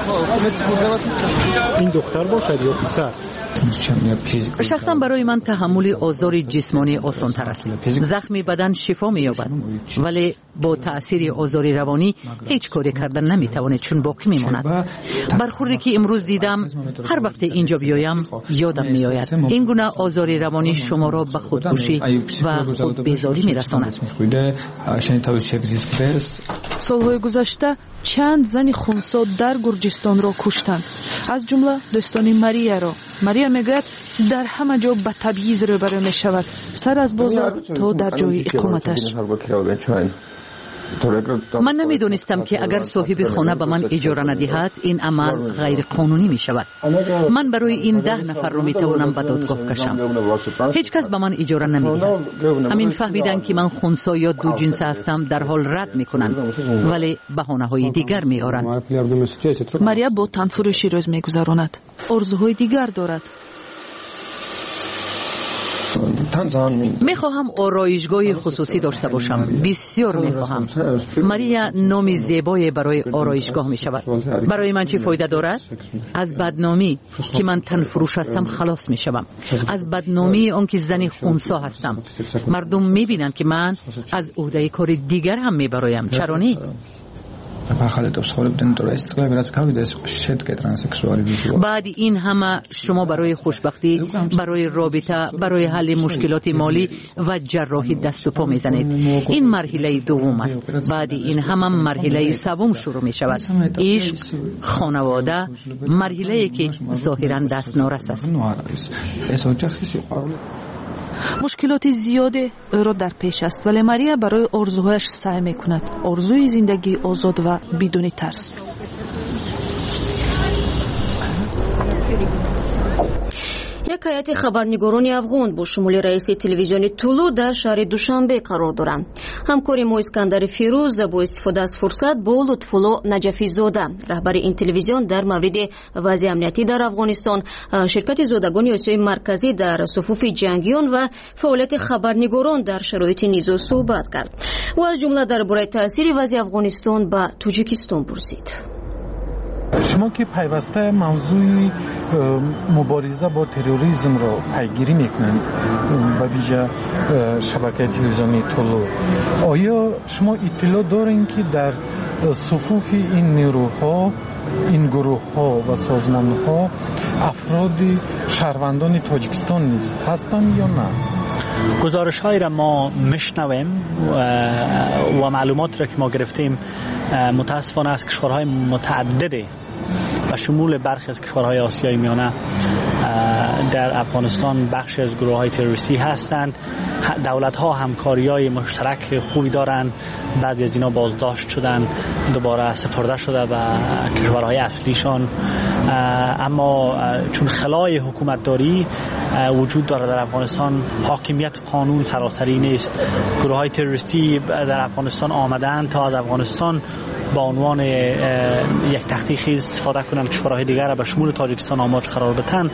این دختر باشد یا پسر؟ شخصا برای من تحمل آزار جسمانی آسان تر است. زخم بدن شفا می یابد، ولی با تأثیر آزار روانی هیچ کاری کردن نمی تواند، چون باقی می ماند. برخوردی که امروز دیدم هر وقت اینجا بیایم یادم می آید. این گونه آزار روانی شما را به خودکشی و خود بیزاری می رساند. سالهای گذشته چند زن خونسا در گرجستان را کشتند، از جمله دوستان ماریا را. ماریا میگوید در همه جا به تبعیض روبرو می شود، سر از بازار تا در جای اقامتش. من نمیدونستم که اگر صاحب خانه به من اجاره ندهد این عمل غیر قانونی می شود. من برای این ده نفر رو می توانم به دادگاه کشم. هیچ کس به من اجاره نمیدهد. همین فهمیدن که من خنثی یا دو جنس هستم در حال رد میکنند، ولی بهانه های دیگر می آورند. ماریا با تنفروشی روز می گذراند. آرزوهای دیگر دارد. می خواهم آرایشگاه خصوصی داشته باشم. بسیار می خواهم. ماریا نامی زیبای برای آرایشگاه می شود. برای من چی فایده دارد؟ از بدنامی که من تن فروش هستم خلاص می شوم. از بدنامی آن که زنی خونسا هستم. مردم می بینند که من از عهده کار دیگر هم می برایم. چرا نی؟ بعد این همه شما برای خوشبختی، برای رابطه، برای حل مشکلات مالی و جراحی دست و پا میزنید. این مرحله دوم است. بعد این همه مرحله سوم شروع می شود. عشق، خانواده، مرحله که ظاهرا دست نارس است. مشکلات زیاده او را در پیش است، ولی ماریا برای آرزوهایش سعی میکند. آرزوی زندگی آزاد و بدون ترس. یک هیئت خبرنگاران افغان با شمول رئیس تلویزیون طولو در شهر دوشنبه قرار دارند. همکاری ما اسکندر فیروز با استفاده از فرصت با لطفالله نجفی زاده رهبر این تلویزیون در مورد وضع امنیتی در افغانستان، شرکت زادگان آسیای مرکزی در صفوف جنگیان و فعالیت خبرنگاران در شرایط نیز صحبت کرد و از جمله درباره تاثیر وضع افغانستان به تاجیکستان پرسید. شما که پیوسته موضوع مبارزه با تروریسم را پیگیری میکنند به ویژه شبکه تلویزیونی طولو، آیا شما اطلاع دارین که در صفوف این نیروها، این گروه ها و سازمان ها افراد شهروندان تاجیکستان نیست هستند یا نه؟ گزارش های را ما میشنویم و معلومات را که ما گرفتیم متاسفانه از کشورهای متعدده و شمول برخی از کشورهای آسیای میانه در افغانستان بخشی از گروه های تروریستی هستند. دولت ها همکاری های مشترک خوبی دارند. بعضی از اینا بازداشت شدن، دوباره سپرده شده به کشورهای اصلیشان، اما چون خلای حکومتداری وجود داره در افغانستان، حاکمیت قانون سراسری نیست. گروه های تروریستی در افغانستان آمدن تا از افغانستان با عنوان یک تختی خیز استفاده کنند، کشورهای دیگر را به شمول تاجیکستان آماج قرار بدن.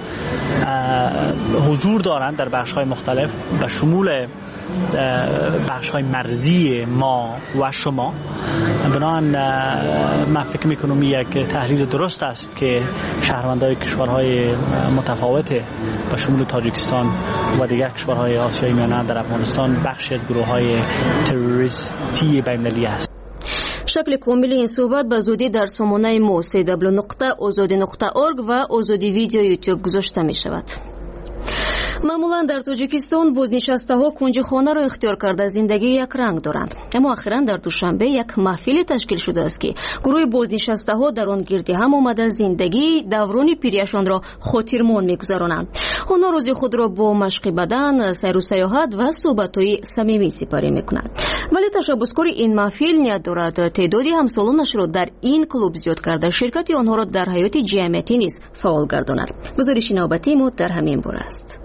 حضور دارند در بخش‌های مختلف به شمول بخش‌های مرزی ما و شما. بنابراین من فکر می‌کنم یک تحلیل درست است که شهروندان کشورهای متفاوت به شمول تاجیکستان و دیگر کشورهای آسیای میانه در افغانستان بخشی از گروه‌های تروریستی بین‌المللی است. شکل کامل این صحبت به زودی در سامانه ما سی دبلیو نقطه آزادی نقطه اورگ و آزادی ویدیو یوتیوب گذاشته می شود. معمولا در تاجیکستان بازنشسته ها کنج خانه را اختیار کرده زندگی یک رنگ دارند، اما اخیراً در دوشنبه یک محفل تشکیل شده است که گروه بازنشسته ها در آن گرد هم آمده زندگی دوران پیریشان را خاطرمان می‌گذرانند. آنها روزی خود را با مشق بدن، سیر و سیاحت و صحبت‌های صمیمی سپری می‌کنند. ولی تشبثکار این محفل نیت دارد تعدادی همسالانش را در این کلوب زیاد کرده شرکت آنها را در حیات جمعیتی نیز فعال گرداند. گزارش نوبتی ما در همین باره است.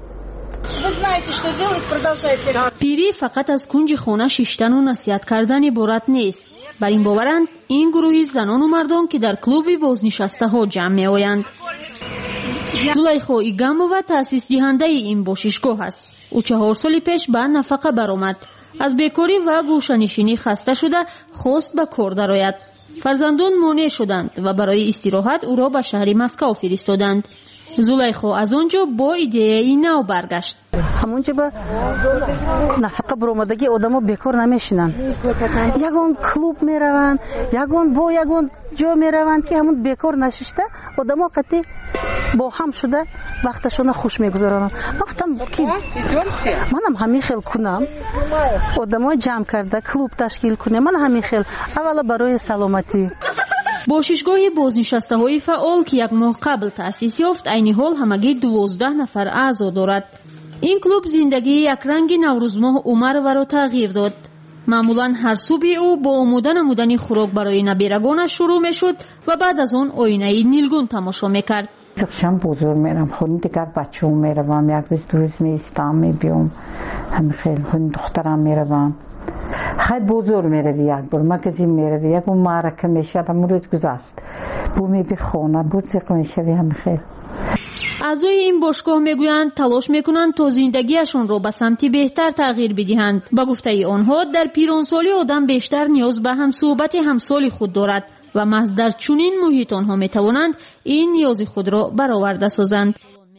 پیری فقط از کنج خانه شیشتن و نصیحت کردن عبارت نیست. بر این باورند این گروهی زنان و مردان که در کلوب بازنشسته ها جمع می آیند. زلیخا ایگامووا تأسیس دهنده این باشیشگاه است. او چهار سال پیش به نفقه برآمد. از بیکاری و گوشه‌نشینی خسته شده خواست به کار درآید. فرزندان مانع شدند و برای استراحت او را به شهر مسکو فرستادند. زلیخا از آنجا با ایده نو برگشت. همونجا با نفقه برآمدگی آدم‌ها بیکار نمیشینن. یگان کلوب میروند، یگان با یگان جا میروند که همون بیکار نشسته آدم‌ها قطعی با هم شده وقتشون خوش میگذرانند. گفتم که منم همین خیل کنم، آدم‌ها جمع کرده کلوب تشکیل کنه. من همین خیل اولا برای سلامتی باشگاه بازنشسته‌های فعال که یک ماه قبل تأسیس یافت، عین حال همگی دوازده نفر اعضا دارد. این کلوب زندگی یک رنگ نوروزماه عمر و را تغییر داد. معمولا هر صبح او با آماده نمودن خوراک برای نبیرگانش شروع می شد و بعد از آن آینه نیلگون تماشا می کرد. شام بزرگ میرم خونی دیگر بچه هم میروم، یک روز دو روز میستم میبیم، همه خیلی خونی دخترم میروم. خیلی بزرگ میروی یک بار مگزین میروی یک اون معرکه میشه همون روز گذشت بو میبی خونه بود زیق میشوی همه خیلی. اعضای این باشگاه میگویند تلاش میکنند تا زندگیشون رو به سمتی بهتر تغییر بدهند. با گفته آنها در پیرانسالی آدم بیشتر نیاز به هم صحبت همسال خود دارد و محض در چنین محیط آنها میتوانند این نیاز خود را برآورده سازند.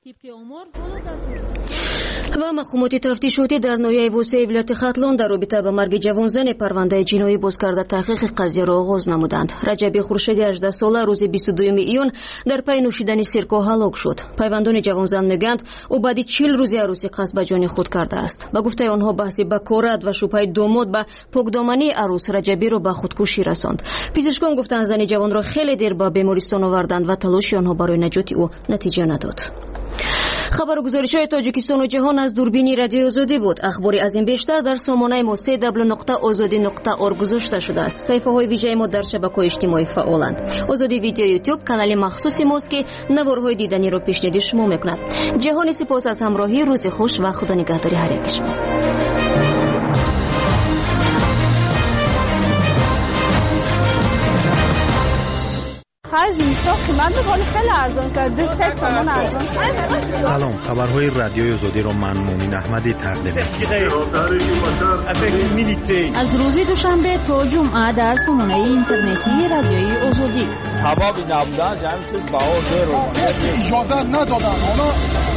و مقامات تفتیشاتی در ناحیه وسیع ولایت ختلان در رابطه با مرگ جوانزن پرونده جنایی باز کرده تحقیق قضیه را آغاز نمودند. رجبی خورشیدی هجده ساله روز بیست و دوم ایون در پی نوشیدن سرکه هلاک شد. پیوندان جوانزن میگویند او بعد چهل روز عروسی قصد به جان خود کرده است. با گفته آنها بحث بکارت و شبهه داماد به پاکدامنی عروس رجبی را به خودکشی رساند. پزشکان گفتند زن جوان را خیلی دیر به بیمارستان آوردند و تلاش آنها برای نجات او نتیجه نداد. خبر و گزارش‌های تاجیکستان و جهان از دوربین رادیوی آزادی بود. اخباری از این بیشتر در سامانه ما سی دبلیو نقطه آزادی نقطه اورگ گذاشته شده است. صفحه‌های ویژه ما در شبکه‌های اجتماعی فعالند. آزادی ویدیو یوتیوب کانال مخصوص ماست که نوارهای دیدنی را پیشنهاد شما می‌کند. جهان سپاس از همراهی، روز خوش و خدا نگهداری هر یک شما. سلام، خبرهای رادیوی آزادی را من مومن احمدی تقدیم می‌کنم. از روز دوشنبه تا جمعه در سامانه اینترنتی رادیوی آزادی. سبب نبودن جمعیت بهار رو اجازه ندادن.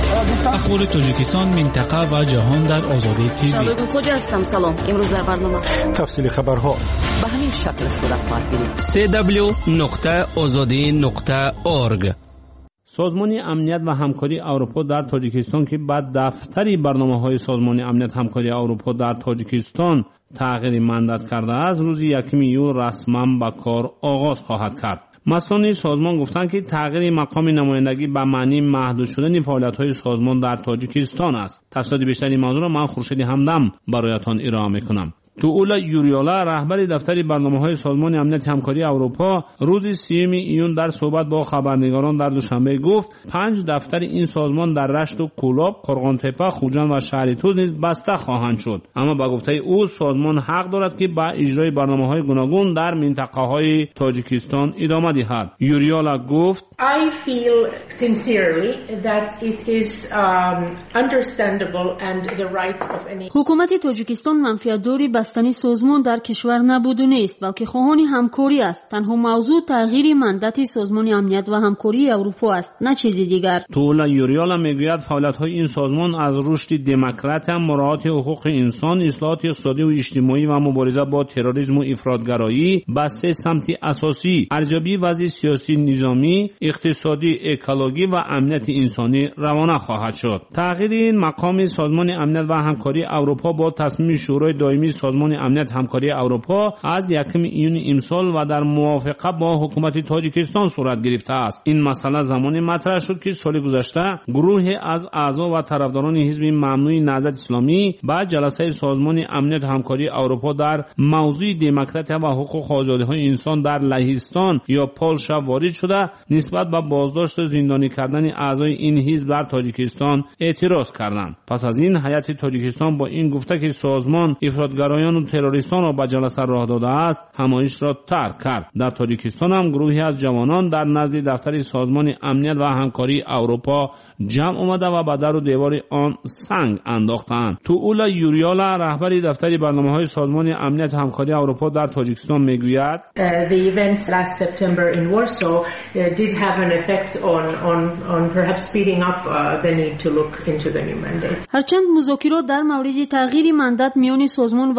اخبار تاجیکستان، منطقه و جهان در آزادی تیوی. شادو خوج هستم. سلام. امروز در برنامه تفصیل خبرها به همین شکل صورت می‌گیرد. سی دبلیو نقطه آزادی نقطه اورگ. سازمان امنیت و همکاری اروپا در تاجیکستان که بعد دفتری برنامه‌های سازمان امنیت همکاری اروپا در تاجیکستان تغییر مندت کرده است، روز یکم ایول رسما به کار آغاز خواهد کرد. مسئولان سازمان گفتند که تغییر مقام نمایندگی به معنی محدود شدن فعالیت‌های سازمان در تاجیکستان است. تفصیلات بیشتری موضوع را من خورشید همدم برایتان ارائه می‌کنم. توولا یوریولا رهبر دفتر برنامه‌های سازمان امنیت همکاری اروپا روز سیوم ایون در صحبت با خبرنگاران در دوشنبه گفت پنج دفتر این سازمان در رشت و کولاب، قرغان‌تپه، خوجند و شهرتوز نیز بسته خواهند شد. اما با گفته او سازمان حق دارد که با اجرای برنامه‌های گوناگون در منطقه‌های تاجیکستان ادامه دهد. یوریولا گفت I feel sincerely that it is um, understandable and the right of any. حکومت تاجیکستان منفعت‌داری بستنی سازمان در کشور نبود و نیست، بلکه خواهان همکاری است. تنها موضوع تغییر مندت سازمان امنیت و همکاری اروپا است، نه چیزی دیگر. تولا یوریالا میگوید فعالیت‌های این سازمان از رشد دموکرات، مراعات حقوق انسان، اصلاحات اقتصادی و اجتماعی و مبارزه با تروریسم و افراطگرایی به سه سمت اساسی: ارزیابی وضع سیاسی، نظامی، اقتصادی، اکولوژی و امنیت انسانی روانه خواهد شد. تغییر این مقام سازمان امنیت و همکاری اروپا با تصمیم شورای دائمی سازمان امنیت همکاری اروپا از یکم ایون امسال و در موافقه با حکومت تاجیکستان صورت گرفته است. این مسئله زمانی مطرح شد که سال گذشته گروهی از اعضا و طرفداران حزب ممنوع نهضت اسلامی با جلسه سازمان امنیت همکاری اروپا در موضوع دموکراسی و حقوق و آزادی‌های انسان در لهستان یا پولش وارد شده نسبت به بازداشت و زندانی کردن اعضای این حزب در تاجیکستان اعتراض کردند. پس از این هیئت تاجیکستان با این گفته که سازمان افراطگرایان و تروریستان را به جلسه راه داده است، همایش را ترک کرد. در تاجیکستان هم گروهی از جوانان در نزد دفتر سازمان امنیت و همکاری اروپا جمع آمده و به در و دیوار آن سنگ انداختند. توولا یوریالا رهبر دفتر برنامه‌های سازمان امنیت و همکاری اروپا در تاجیکستان میگوید The events last September in Warsaw did have an effect on on on perhaps speeding up the need to look into the new mandate. هرچند مذاکرات در مورد تغییر مندت میان سازمان و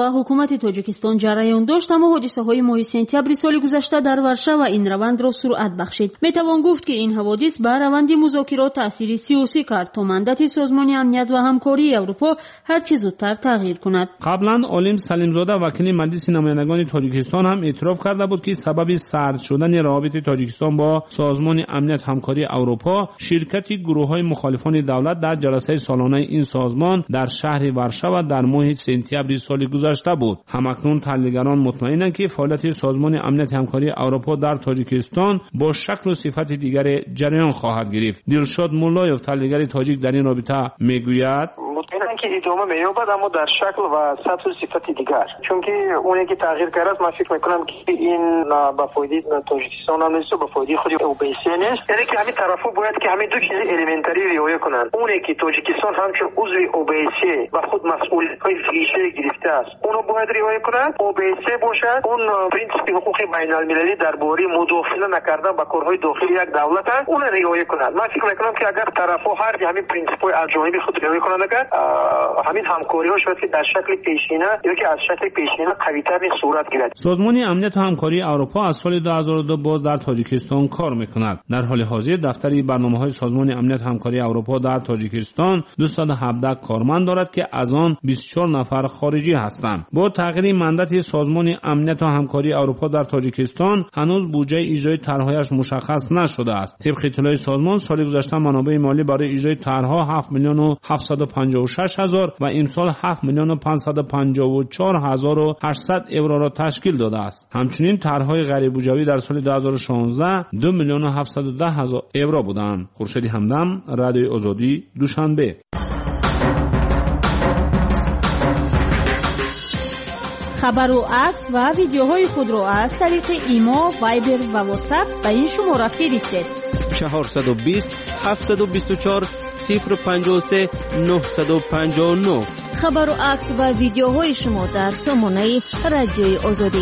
حکومت تاجیکستان جریان داشت، اما حادثه‌های ماه سپتامبر سال گذشته در ورشو این روند را سرعت بخشید. میتوان گفت که این حوادث بر روند مذاکرات تأثیر سیاسی کرد تا مندت سازمان امنیت و همکاری اروپا هر چه زودتر تغییر کند. قبلا عالم سلیمزاده وکیل مجلس نمایندگان تاجیکستان هم اعتراف کرده بود که سبب سرد شدن روابط تاجیکستان با سازمان امنیت همکاری اروپا شرکت گروه‌های مخالفان دولت در جلسه سالانه این سازمان در شهر ورشو در ماه سپتامبر سال گذشته بود. همکنون تحلیلگران مطمئنند که فعالیت سازمان امنیت همکاری اروپا در تاجیکستان با شکل و صفت دیگر جریان خواهد گرفت. دلشاد مولایوف تحلیلگر تاجیک در این رابطه میگوید مطمئنم که ادامه می‌یابد اما در شکل و سطح و صفت دیگر، چون که اونی که تغییر کرده است من فکر می‌کنم که این با فایده تاجیکستان هم نیست و با فایده خود اوبیسی نیست. یعنی که همین طرفا باید که همین دو چیز الیمنتری رعایت کنند. اونی که تاجیکستان همچون عضو اوبیسی و خود مسئولیت‌های ویژه گرفته است اونو باید رعایت کنند. اوبیسی باشد اون پرینسیپ حقوق بین‌المللی درباره مداخله نکردن با کارهای داخلی یک دولت است اون رعایت کنند. من فکر می‌کنم که اگر طرفا هر همین پرینسیپ‌های الجانبی خود رعایت کنند همین همکاری ها شاید که در شکل پیشینه یا که از شکل پیشینه قوی‌تر صورت گیرد. سازمان امنیت و همکاری اروپا از سال دو هزار و دو باز در تاجیکستان کار می‌کند. در حال حاضر دفتر برنامه‌های سازمان امنیت و همکاری اروپا در تاجیکستان دویست و هفده کارمند دارد که از آن بیست و چهار نفر خارجی هستند. با تغییر مندت سازمان امنیت و همکاری اروپا در تاجیکستان هنوز بودجه اجرای طرح‌هایش مشخص نشده است. طبق اطلاع سازمان سال گذشته منابع مالی برای اجرای طرح‌ها هفت میلیون و هفتصد و پنجاه و شش هزار و امسال هفت میلیون و پانصد و پنجاه و چهار هزار و هشتصد یورو را تشکیل داده است. همچنین طرح‌های غیر بودجه‌ای در سال دو هزار و شانزده دو میلیون و هفتصد و ده هزار یورو بودند. خورشید همدم، رادیوی آزادی، دوشنبه. خبر و عکس و ویدیوهای خود را از طریق ایما، وایبر و واتساپ به این شماره فرستید: چهارصد و بیست هفتصد و بیست و چهار صفر پنجاه و سه نهصد و پنجاه و نه. خبر و عکس و ویدیوهای شما در سامانه رادیوی آزادی.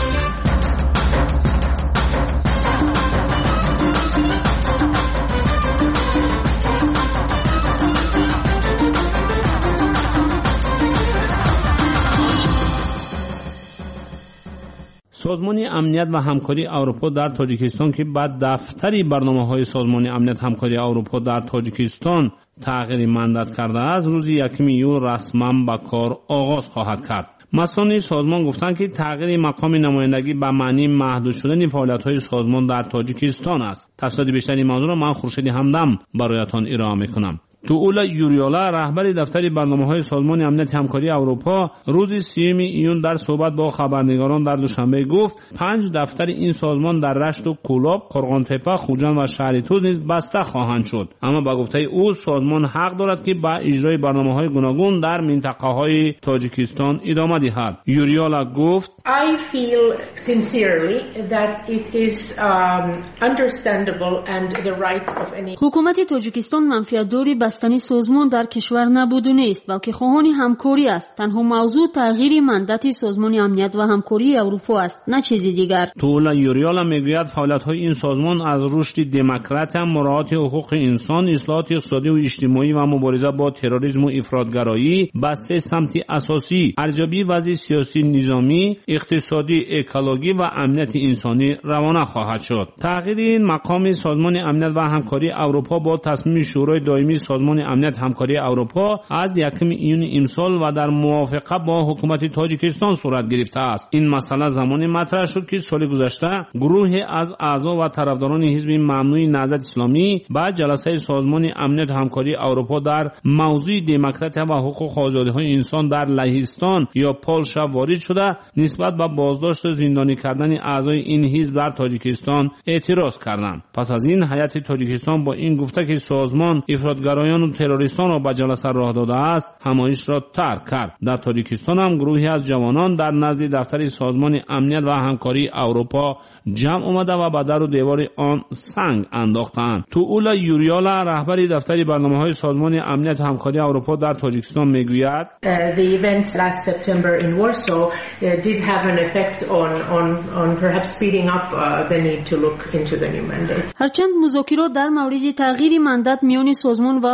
سازمان امنیت و همکاری اروپا در تاجیکستان که بعد دفتری برنامه‌های سازمان امنیت همکاری اروپا در تاجیکستان تغییر مندت کرده است، روز یکم ایول رسما به کار آغاز خواهد کرد. مسئولان سازمان گفتند که تغییر مقام نمایندگی به معنی محدود شدن فعالیت‌های سازمان در تاجیکستان است. تفصیلات بیشتری موضوع را من خورشید همدم برایتان ارائه می‌کنم. توولا یوریولا رهبر دفتر برنامه‌های سازمان امنیت همکاری اروپا روز سیوم ایون در صحبت با خبرنگاران در دوشنبه گفت پنج دفتر این سازمان در رشت و کولاب، قرغانتپه، خوجند و شهرتوز نیز بسته خواهند شد. اما با گفته او سازمان حق دارد که با اجرای برنامه‌های گوناگون در منطقه‌های تاجیکستان ادامه دهد. یوریولا گفت I feel sincerely that it is um, understandable and the right of any حکومت تاجیکستان منفعت‌داری بستنی سازمان در کشور نبود و نیست، بلکه خواهان همکاری است. تنها موضوع تغییر مندت سازمان امنیت و همکاری اروپا است، نه چیزی دیگر. تولا یوریالا میگوید فعالیت‌های این سازمان از رشد دموکرات، مراعات حقوق انسان، اصلاحات اقتصادی و اجتماعی و مبارزه با تروریسم و افراطگرایی به سه سمت اساسی: ارزیابی وضع سیاسی، نظامی، اقتصادی، اکولوژی و امنیت انسانی روانه خواهد شد. تغییر این مقام سازمان امنیت و همکاری اروپا با تصمیم شورای دائمی سازمان امنیت همکاری اروپا از یکم ایون امسال و در موافقه با حکومت تاجیکستان صورت گرفته است. این مسئله زمانی مطرح شد که سال گذشته گروه از اعضا و طرفداران حزب ممنوع نهضت اسلامی با جلسه سازمان امنیت همکاری اروپا در موضوع دموکراسی و حقوق و آزادی‌های انسان در لهستان یا پولشا وارد شده نسبت به بازداشت و زندانی کردن اعضای این حزب در تاجیکستان اعتراض کردند. پس از این هیئت تاجیکستان با این گفته که سازمان افراطگرایان و تروریستان را به جلسه راه داده است، همایش را ترک کرد. در تاجیکستان هم گروهی از جوانان در نزد دفتر سازمان امنیت و همکاری اروپا جمع آمده و به در و دیوار آن سنگ انداختند. توولا یوریالا رهبر دفتر برنامه‌های سازمان امنیت و همکاری اروپا در تاجیکستان میگوید The events last September in Warsaw did have an effect on on on perhaps speeding up the need to look into the new mandate. هرچند مذاکرات در مورد تغییر مندت میان سازمان و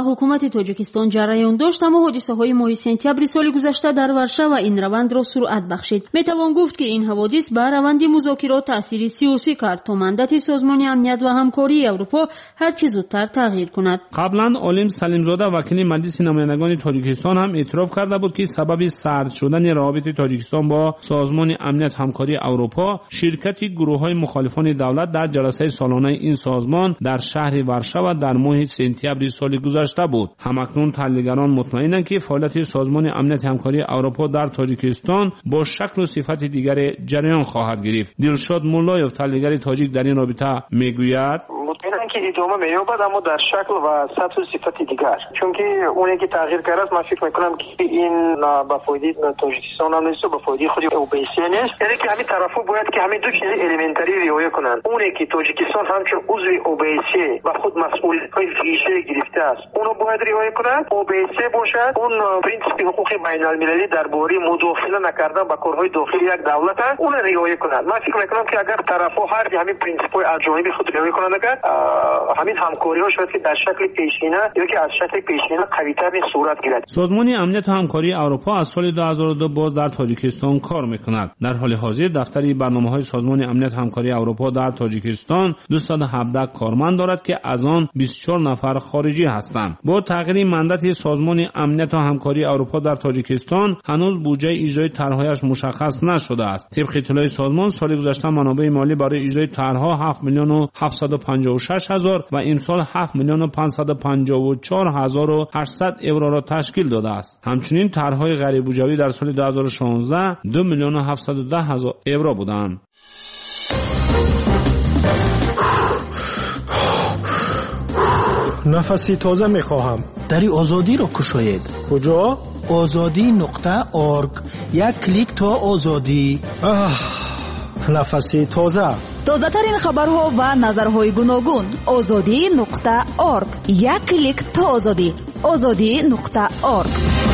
ҳукумати тоҷикистон ҷараён дошт, аммо ҳодисаҳои моҳи сентябри соли гузашта дар Варшава ин равандро суръат бахшид. метавон гуфт ки ин ҳаводис ба раванди музокирот таъсири сиёсӣ кард то мандати созмони амният ва ҳамкории Аврупо ҳарчи зудтар тағйир кунад. қаблан олим салимзода вакили маҷлиси намояндагони тоҷикистон ҳам эътироф карда буд ки сабаби сард шудани равабити тоҷикистон бо созмони амният ҳамкории Аврупо ширкати гурӯҳҳои мухолифони давлат дар ҷаласаи солонаи ин созмон дар шаҳри Варшава дар моҳи сентябри соли гузашта буд. ҳамакнун таҳлилгарон мутмаинанд ки фаъолияти созмони амнияти ҳамкории Аврупо дар тоҷикистон бо шаклу сифати дигаре ҷараён хоҳад гирифт. дилшод муллоев таҳлилгари тоҷик дар ин робита мегӯяд: мутмаинам ки идома меёбад, аммо дар шакл ва сатҳу сифати дигар, чунки оне ки тағйир кард, ман фикр мекунам ки ин ба фоидаи тоҷикистон ам нест, ба фоидаи худи ОБС нест. яъне ки ҳамин тарафҳо бояд ки ҳамин ду чизи элементарӣ риоя кунанд. оне ки тоҷикистон ҳамчун узви ОБС ба худ масъулиятҳои виже гирифтааст, оно бояд риоя кунад. ОБС бошад он принципи ҳуқуқи байналмилалӣ дар бораи мудохила накардан ба корҳои дохили як давлат аст, оно риоя кунад. ман фикр мекунам ки агар тарафҳо ҳар ҳамин принсипҳои аз ҷониби худ риоя кунанд, агар ҳамин ҳамкориҳо шояд ки дар шакли пешина ё ки аз шакли пешина қавитар сурат гирад. созмони амнияту ҳамкории Аврупо аз соли ду ҳазору ду боз дар тоҷикистон кор мекунад. дар ҳоли ҳозир дафтари барномаҳои созмони амнияту ҳамкории Аврупо дар тоҷикистон дуюст ҳабдаҳ корманд дорад ки аз он бисту чор нафар хориҷӣ ҳастанд. бо тағйири мандати созмони амнияту ҳамкории Аврупо дар тоҷикистон ҳанӯз буҷаи иҷрои тарҳҳояш мушаххас нашудааст. тибқи иттилои созмон соли гузашта манобаи молӣ барои иҷрои тарҳҳо ҳафт миллиону ҳафтсаду панҷоҳу шаш ҳазор ва имсол ҳафт миллиону панҷсаду панҷоҳу чор ҳазору ҳаштсад евроро ташкил додааст. ҳамчунин тарҳҳои ғайрибуҷавӣ дар соли ду ҳазору шонздаҳ ду миллиону ҳафтсаду даҳ ҳазор евро буданд. нафаси тоза мехоҳам. дари озодиро кушоед. куҷо? озодӣ нуқта орг. як клик то озодӣ. нафаси тоза. тозатарин хабарҳо ва назарҳои гуногун. озодӣ нуқта орг. як клик то озодӣ. озодӣ нуқта орг.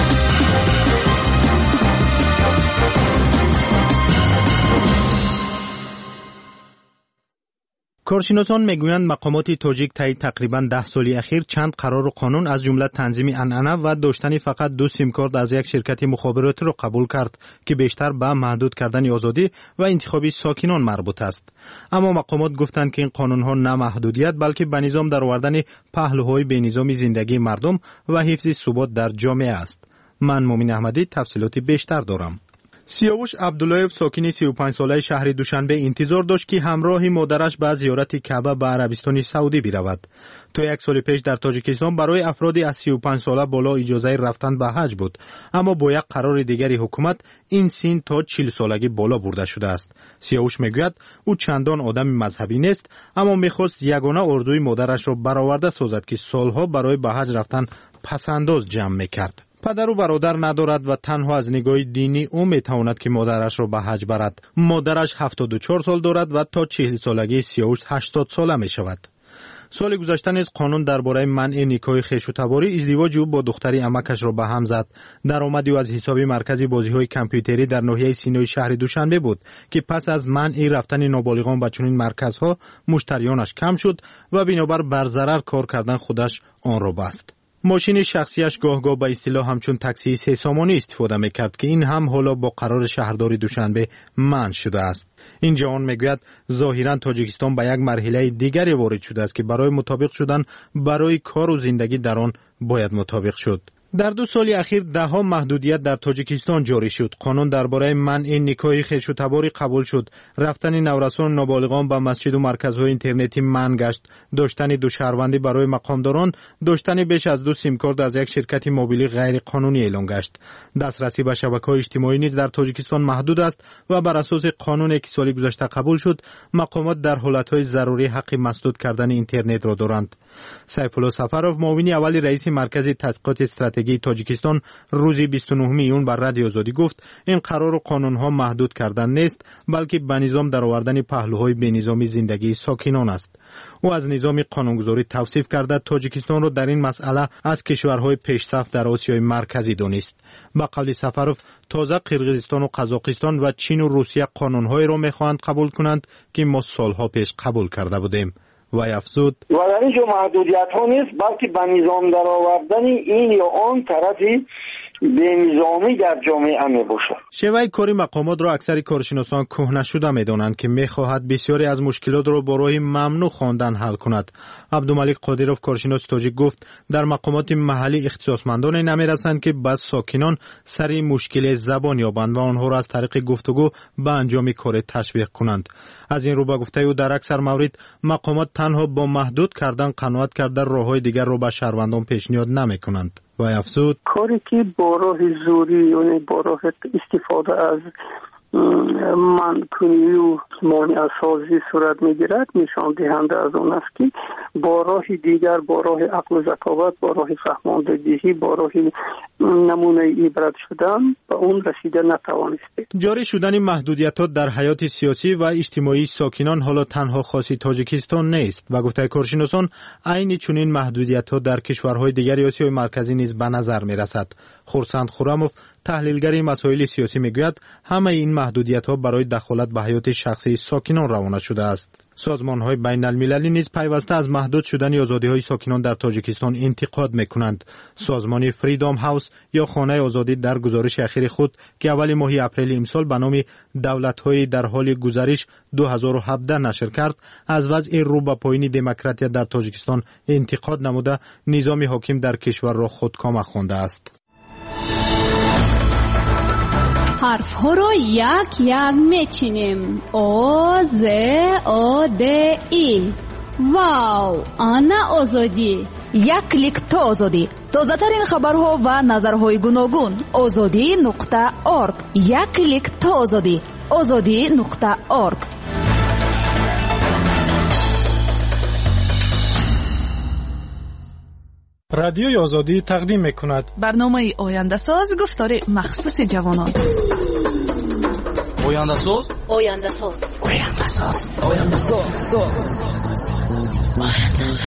کارشناسان میگویند مقامات تاجیک طی تقریبا ده سال اخیر چند قرار و قانون از جمله تنظیم عنعنه و داشتن فقط دو سیم کارت از یک شرکت مخابراتی را قبول کرد که بیشتر به محدود کردن آزادی و انتخابی ساکنان مربوط است. اما مقامات گفتند که این قانون‌ها نه محدودیت بلکه به نظام درآوردن پهلوهای به نظام زندگی مردم و حفظ ثبات در جامعه است. من مومن احمدی تفصیلات بیشتر دارم. سیاوش عبداللهیف ساکن سی و پنج ساله شهر دوشنبه انتظار داشت که همراه مادرش به زیارت کعبه به عربستان سعودی برود. تا یک سال پیش در تاجیکستان برای افراد از سی و پنج ساله بالا اجازه رفتن به حج بود، اما با یک قرار دیگری حکومت این سن تا چهل سالگی بالا برده شده است. سیاوش میگوید او چندان آدم مذهبی نیست، اما میخواست یگانه آرزوی مادرش را برآورده سازد که سالها برای به حج رفتن پسنداز جمع میکرد. پدر و برادر ندارد و تنها از نگاه دینی او میتواند که مادرش را به حج برد. مادرش هفتاد و چهار سال دارد و تا چهل سالگی سیاوش هشتاد ساله می شود. سال گذشته نیز قانون درباره منع نکاح خویشاوندی ازدواج او با دختری عمکش را به هم زد. درآمدی او از حساب مرکز بازی‌های کامپیوتری در ناحیه سینای شهر دوشنبه بود که پس از منع رفتن نابالغان به چنین مرکزها مشتریانش کم شد و بنابر بر ضرر کار کردن خودش آن را بست. ماشین شخصیش گاه گاه به اصطلاح همچون تاکسی سه سامانی استفاده میکرد که این هم حالا با قرار شهرداری دوشنبه منع شده است. این جوان میگوید ظاهرا تاجیکستان به یک مرحله دیگری وارد شده است که برای مطابق شدن برای کار و زندگی در آن باید مطابق شد. در دو سال اخیر ده ها محدودیت در تاجیکستان جاری شد. قانون درباره منع نکاح خویشاوندی قبول شد. رفتن نورسان و نابالغان به مسجد و مرکزهای اینترنتی منع گشت. داشتن دو شهروندی برای مقامداران، داشتن بیش از دو سیم کارت از یک شرکت موبیلی غیر قانونی اعلام گشت. دسترسی به شبکه‌های اجتماعی نیز در تاجیکستان محدود است و بر اساس قانونی که سال گذشته قبول شد، مقامات در حالت‌های ضروری حق مسدود کردن اینترنت را دارند. سیفالله سفروف معاون اول رئیس مرکز تحقیقات استراتژی تاجیکستان روز بیست و نهم ایون بر رادیو آزادی گفت این قرار و قانون‌ها محدود کردن نیست بلکه به نظام درآوردن پهلوهای به نظامی زندگی ساکنان است. او از نظام قانونگذاری توصیف کرده تاجیکستان را در این مسئله از کشورهای پیشرفت در آسیای مرکزی دانست. با قول سفروف تازه قرقیزستان و قزاقستان و چین و روسیه قانون‌هایی را می‌خواهند قبول کنند که ما سالها پیش قبول کرده بودیم. وی افزود و در اینجا محدودیت ها نیست، بلکه به نظام در آوردن این یا آن طرفی به نظامی در جامعه می باشد. شیوه کاری مقامات را اکثر کارشناسان کهنه شده می دانند که می خواهد بسیاری از مشکلات را با راه ممنوع خواندن حل کند. عبدالملک قادروف کارشناس تاجیک گفت در مقامات محلی اختصاصمندان نمی رسند که بس ساکنان سری مشکل زبان یابند و آنها را از طریق گفتگو به انجام کار تشویق کنند. از این رو به گفته او در اکثر موارد مقامات تنها با محدود کردن قناعت کرده راههای دیگر را به شهروندان پیشنهاد نمی کنند. و افزود کاری که با راه زوری یعنی با راه استفاده از منکنی و مانع سازی صورت میگیرد نشان دهنده از اون است که با راه دیگر، با راه عقل و ذکاوت، با راه فهماندگی، با راه نمونه عبرت شدن به اون رسیده نتوانسته. جاری شدن محدودیت‌ها در حیات سیاسی و اجتماعی ساکنان حالا تنها خاصی تاجیکستان نیست و گفته کارشناسان عین چنین محدودیت‌ها در کشورهای دیگر آسیای مرکزی نیز به نظر می‌رسد. خورسند خورموف تحلیلگر مسائل سیاسی میگوید همه این محدودیت‌ها برای دخالت به حیات شخصی ساکنان روانه شده است. سازمان‌های بین‌المللی نیز پیوسته از محدود شدن آزادی‌های ساکنان در تاجیکستان انتقاد می‌کنند. سازمان فریدام هاوس یا خانه آزادی در گزارش اخیر خود که اول ماه اپریل امسال به نام دولت‌های در حال گذرش دو هزار و هفده نشر کرد، از وضع رو به پایین دموکراسی در تاجیکستان انتقاد نموده نظام حاکم در کشور را خودکامه خوانده است. حرف ها رو یک یک میچینیم. او ز او د ای. واو، آنا آزادی. یک کلیک تا آزادی. تازه ترین خبرها و نظرهای گوناگون. آزادی نقطه اورگ. یک کلیک تا آزادی. آزادی نقطه اورگ. رادیوی آزادی تقدیم میکند برنامه آینده ساز گفتار مخصوص جوانان. آینده ساز آینده ساز آینده ساز آینده ساز